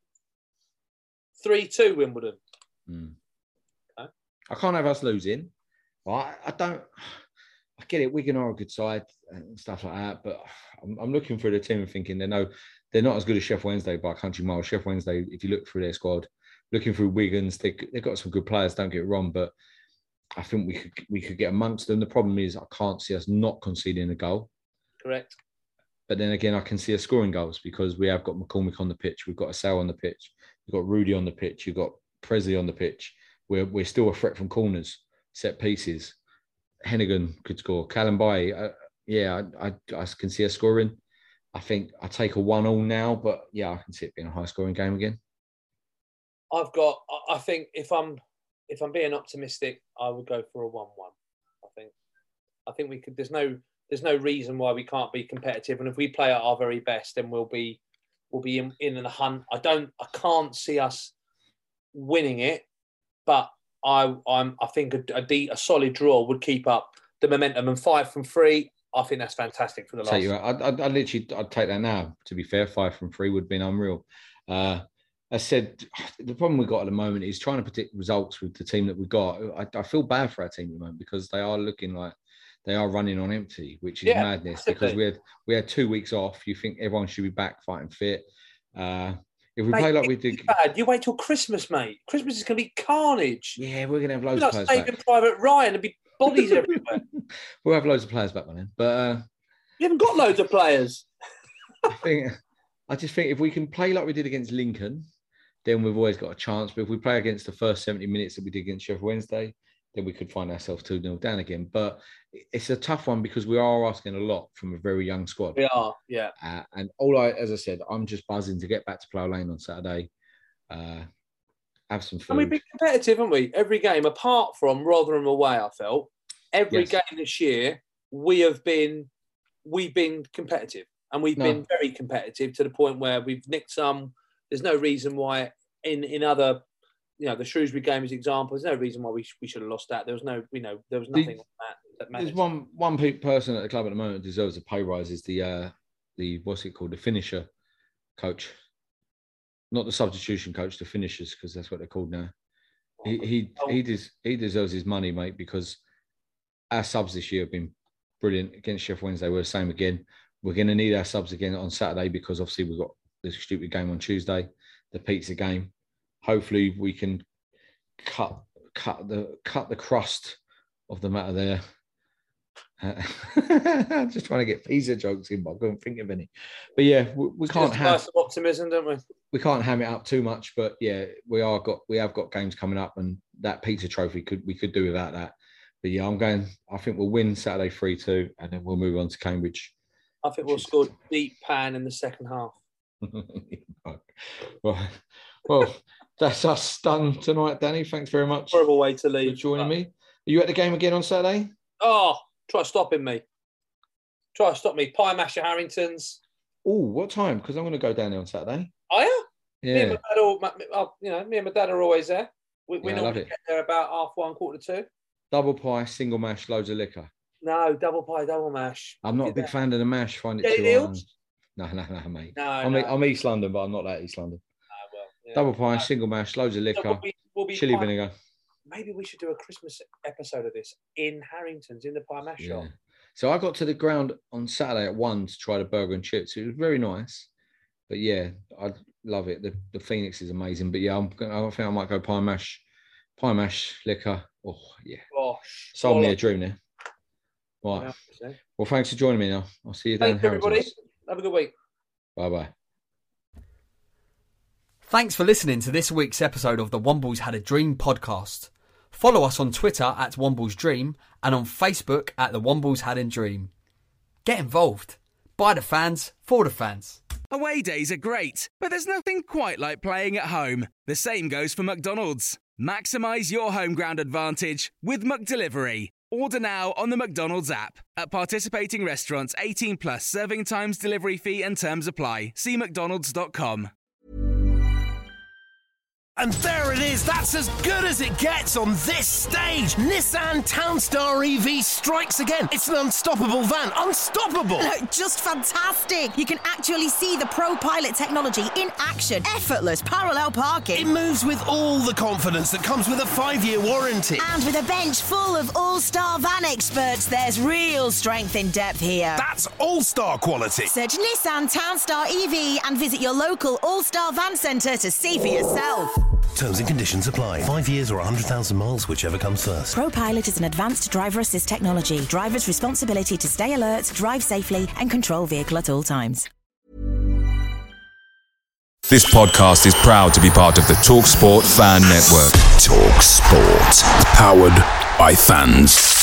three two Wimbledon. Mm. Okay. I can't have us losing. I, I don't. I get it. Wigan are a good side and stuff like that, but I'm, I'm looking through the team and thinking they know they're not as good as Sheffield Wednesday by a country mile. Sheffield Wednesday, if you look through their squad, looking through Wigan's, they they've got some good players. Don't get it wrong, but I think we could we could get amongst them. The problem is I can't see us not conceding a goal. Correct. But then again, I can see us scoring goals because we have got McCormick on the pitch, we've got Asal on the pitch, we've got Rudy on the pitch, you've got Presley on the pitch. We're we're still a threat from corners, set pieces. Hennigan could score. Callum Baye, uh, yeah, I, I I can see us scoring. I think I take a one all now, but yeah, I can see it being a high scoring game again. I've got. I- I think if I'm if I'm being optimistic, I would go for a one-one. I think. I think we could. There's no. There's no reason why we can't be competitive, and if we play at our very best, then we'll be. We'll be in in the hunt. I don't. I can't see us winning it, but I. I'm. I think a a, de- a solid draw would keep up the momentum, and five from three. I think that's fantastic for the last. Take you, I, I, I literally, I'd take that now. To be fair, five from three would have been unreal. Uh, I said the problem we got at the moment is trying to predict results with the team that we got. I, I feel bad for our team at the moment because they are looking like they are running on empty, which is Yeah, madness. massively. Because we had we had two weeks off. You think everyone should be back fighting fit. Uh, if we Mate, play like we did, Bad. You wait till Christmas, mate. Christmas is going to be carnage. yeah, we're gonna have loads You're of not players saving back. Private Ryan. There'll be bodies everywhere. We'll have loads of players back by then. But uh, You haven't got loads of players. I think I just think if we can play like we did against Lincoln, then we've always got a chance. But if we play against the first seventy minutes that we did against Sheffield Wednesday, then we could find ourselves two nil down again. But it's a tough one because we are asking a lot from a very young squad. We are, yeah. Uh, and all I, as I said, I'm just buzzing to get back to Plough Lane on Saturday, uh, have some food. And we've been competitive, haven't we? Every game, apart from Rotherham away, I felt every Yes. game this year we have been we've been competitive, and we've No. been very competitive to the point where we've nicked some. There's no reason why in in other, you know, the Shrewsbury game as example. There's no reason why we sh- we should have lost that. There was no, you know, there was The- nothing on that that There's matters. one one pe- person at the club at the moment who deserves a pay rise. Is the uh, the what's it called? The finisher coach, not the substitution coach. The finishers, because that's what they're called now. He he Oh. he, des- he deserves his money, mate, because our subs this year have been brilliant against Sheffield Wednesday. We're the same again. We're going to need our subs again on Saturday because obviously we've got this stupid game on Tuesday, the pizza game. Hopefully we can cut cut the cut the crust of the matter there. Uh, I'm just trying to get pizza jokes in, but I couldn't think of any. But yeah, we, we can't Just a have burst of optimism, don't we? we can't ham it up too much. But yeah, we are got we have got games coming up, and that pizza trophy could we could do without that. But yeah, I'm going. I think we'll win Saturday three two, and then we'll move on to Cambridge. I think we'll score deep pan in the second half. Right. Well, that's us done tonight, Danny. Thanks very much Horrible way to for leave. joining me. Are you at the game again on Saturday? Oh, try stopping me. Try to stop me. Pie Masher Harringtons. Oh, what time? Because I'm going to go down there on Saturday. Are you? Me and Yeah, my dad are, my- oh, you know, me and my dad are always there. We, we Yeah, I love normally it. get there about half one, quarter to two. double pie, single mash, loads of liquor. No, double pie, double mash. I'm not a Did big that. fan of the mash. Find it Jelly too. Deals? Um, no, no, no, mate. No, I'm, no, e- I'm East London, but I'm not that East London. no, well, yeah. Double pie, No. single mash, loads of So liquor, we'll be, we'll be chili pie- vinegar. Maybe we should do a Christmas episode of this in Harrington's, in the pie mash Yeah. shop. So I got to the ground on Saturday at one to try the burger and chips. It was very nice, but yeah, I love it. The the Phoenix is amazing. But yeah, I'm gonna, I think I might go pie mash, pie mash liquor. Oh yeah, Gosh. sold me Well, a dream there. Right. yeah, so. Well, thanks for joining me. Now I'll see you down Thanks, everybody. Harrington's. Have a good week. Bye bye. Thanks for listening to this week's episode of the Wombles Had a Dream podcast. Follow us on Twitter at Wombles Dream and on Facebook at the Wombles Had a Dream. Get involved. By the fans, for the fans. Away days are great, but there's nothing quite like playing at home. The same goes for McDonald's. Maximise your home ground advantage with McDelivery. Order now on the McDonald's app. At participating restaurants, eighteen plus serving times, delivery fee and terms apply. See mcdonalds dot com. And there it is, that's as good as it gets on this stage. Nissan Townstar E V strikes again. It's an unstoppable van, unstoppable. Look, just fantastic. You can actually see the Pro Pilot technology in action. Effortless parallel parking. It moves with all the confidence that comes with a five-year warranty. And with a bench full of all-star van experts, there's real strength in depth here. That's all-star quality. Search Nissan Townstar E V and visit your local all-star van centre to see for yourself. Terms and conditions apply. Five years or one hundred thousand miles, whichever comes first. Pro Pilot is an advanced driver assist technology. Driver's responsibility to stay alert, drive safely and control vehicle at all times. This podcast is proud to be part of the TalkSport Fan Network. TalkSport. Powered by fans.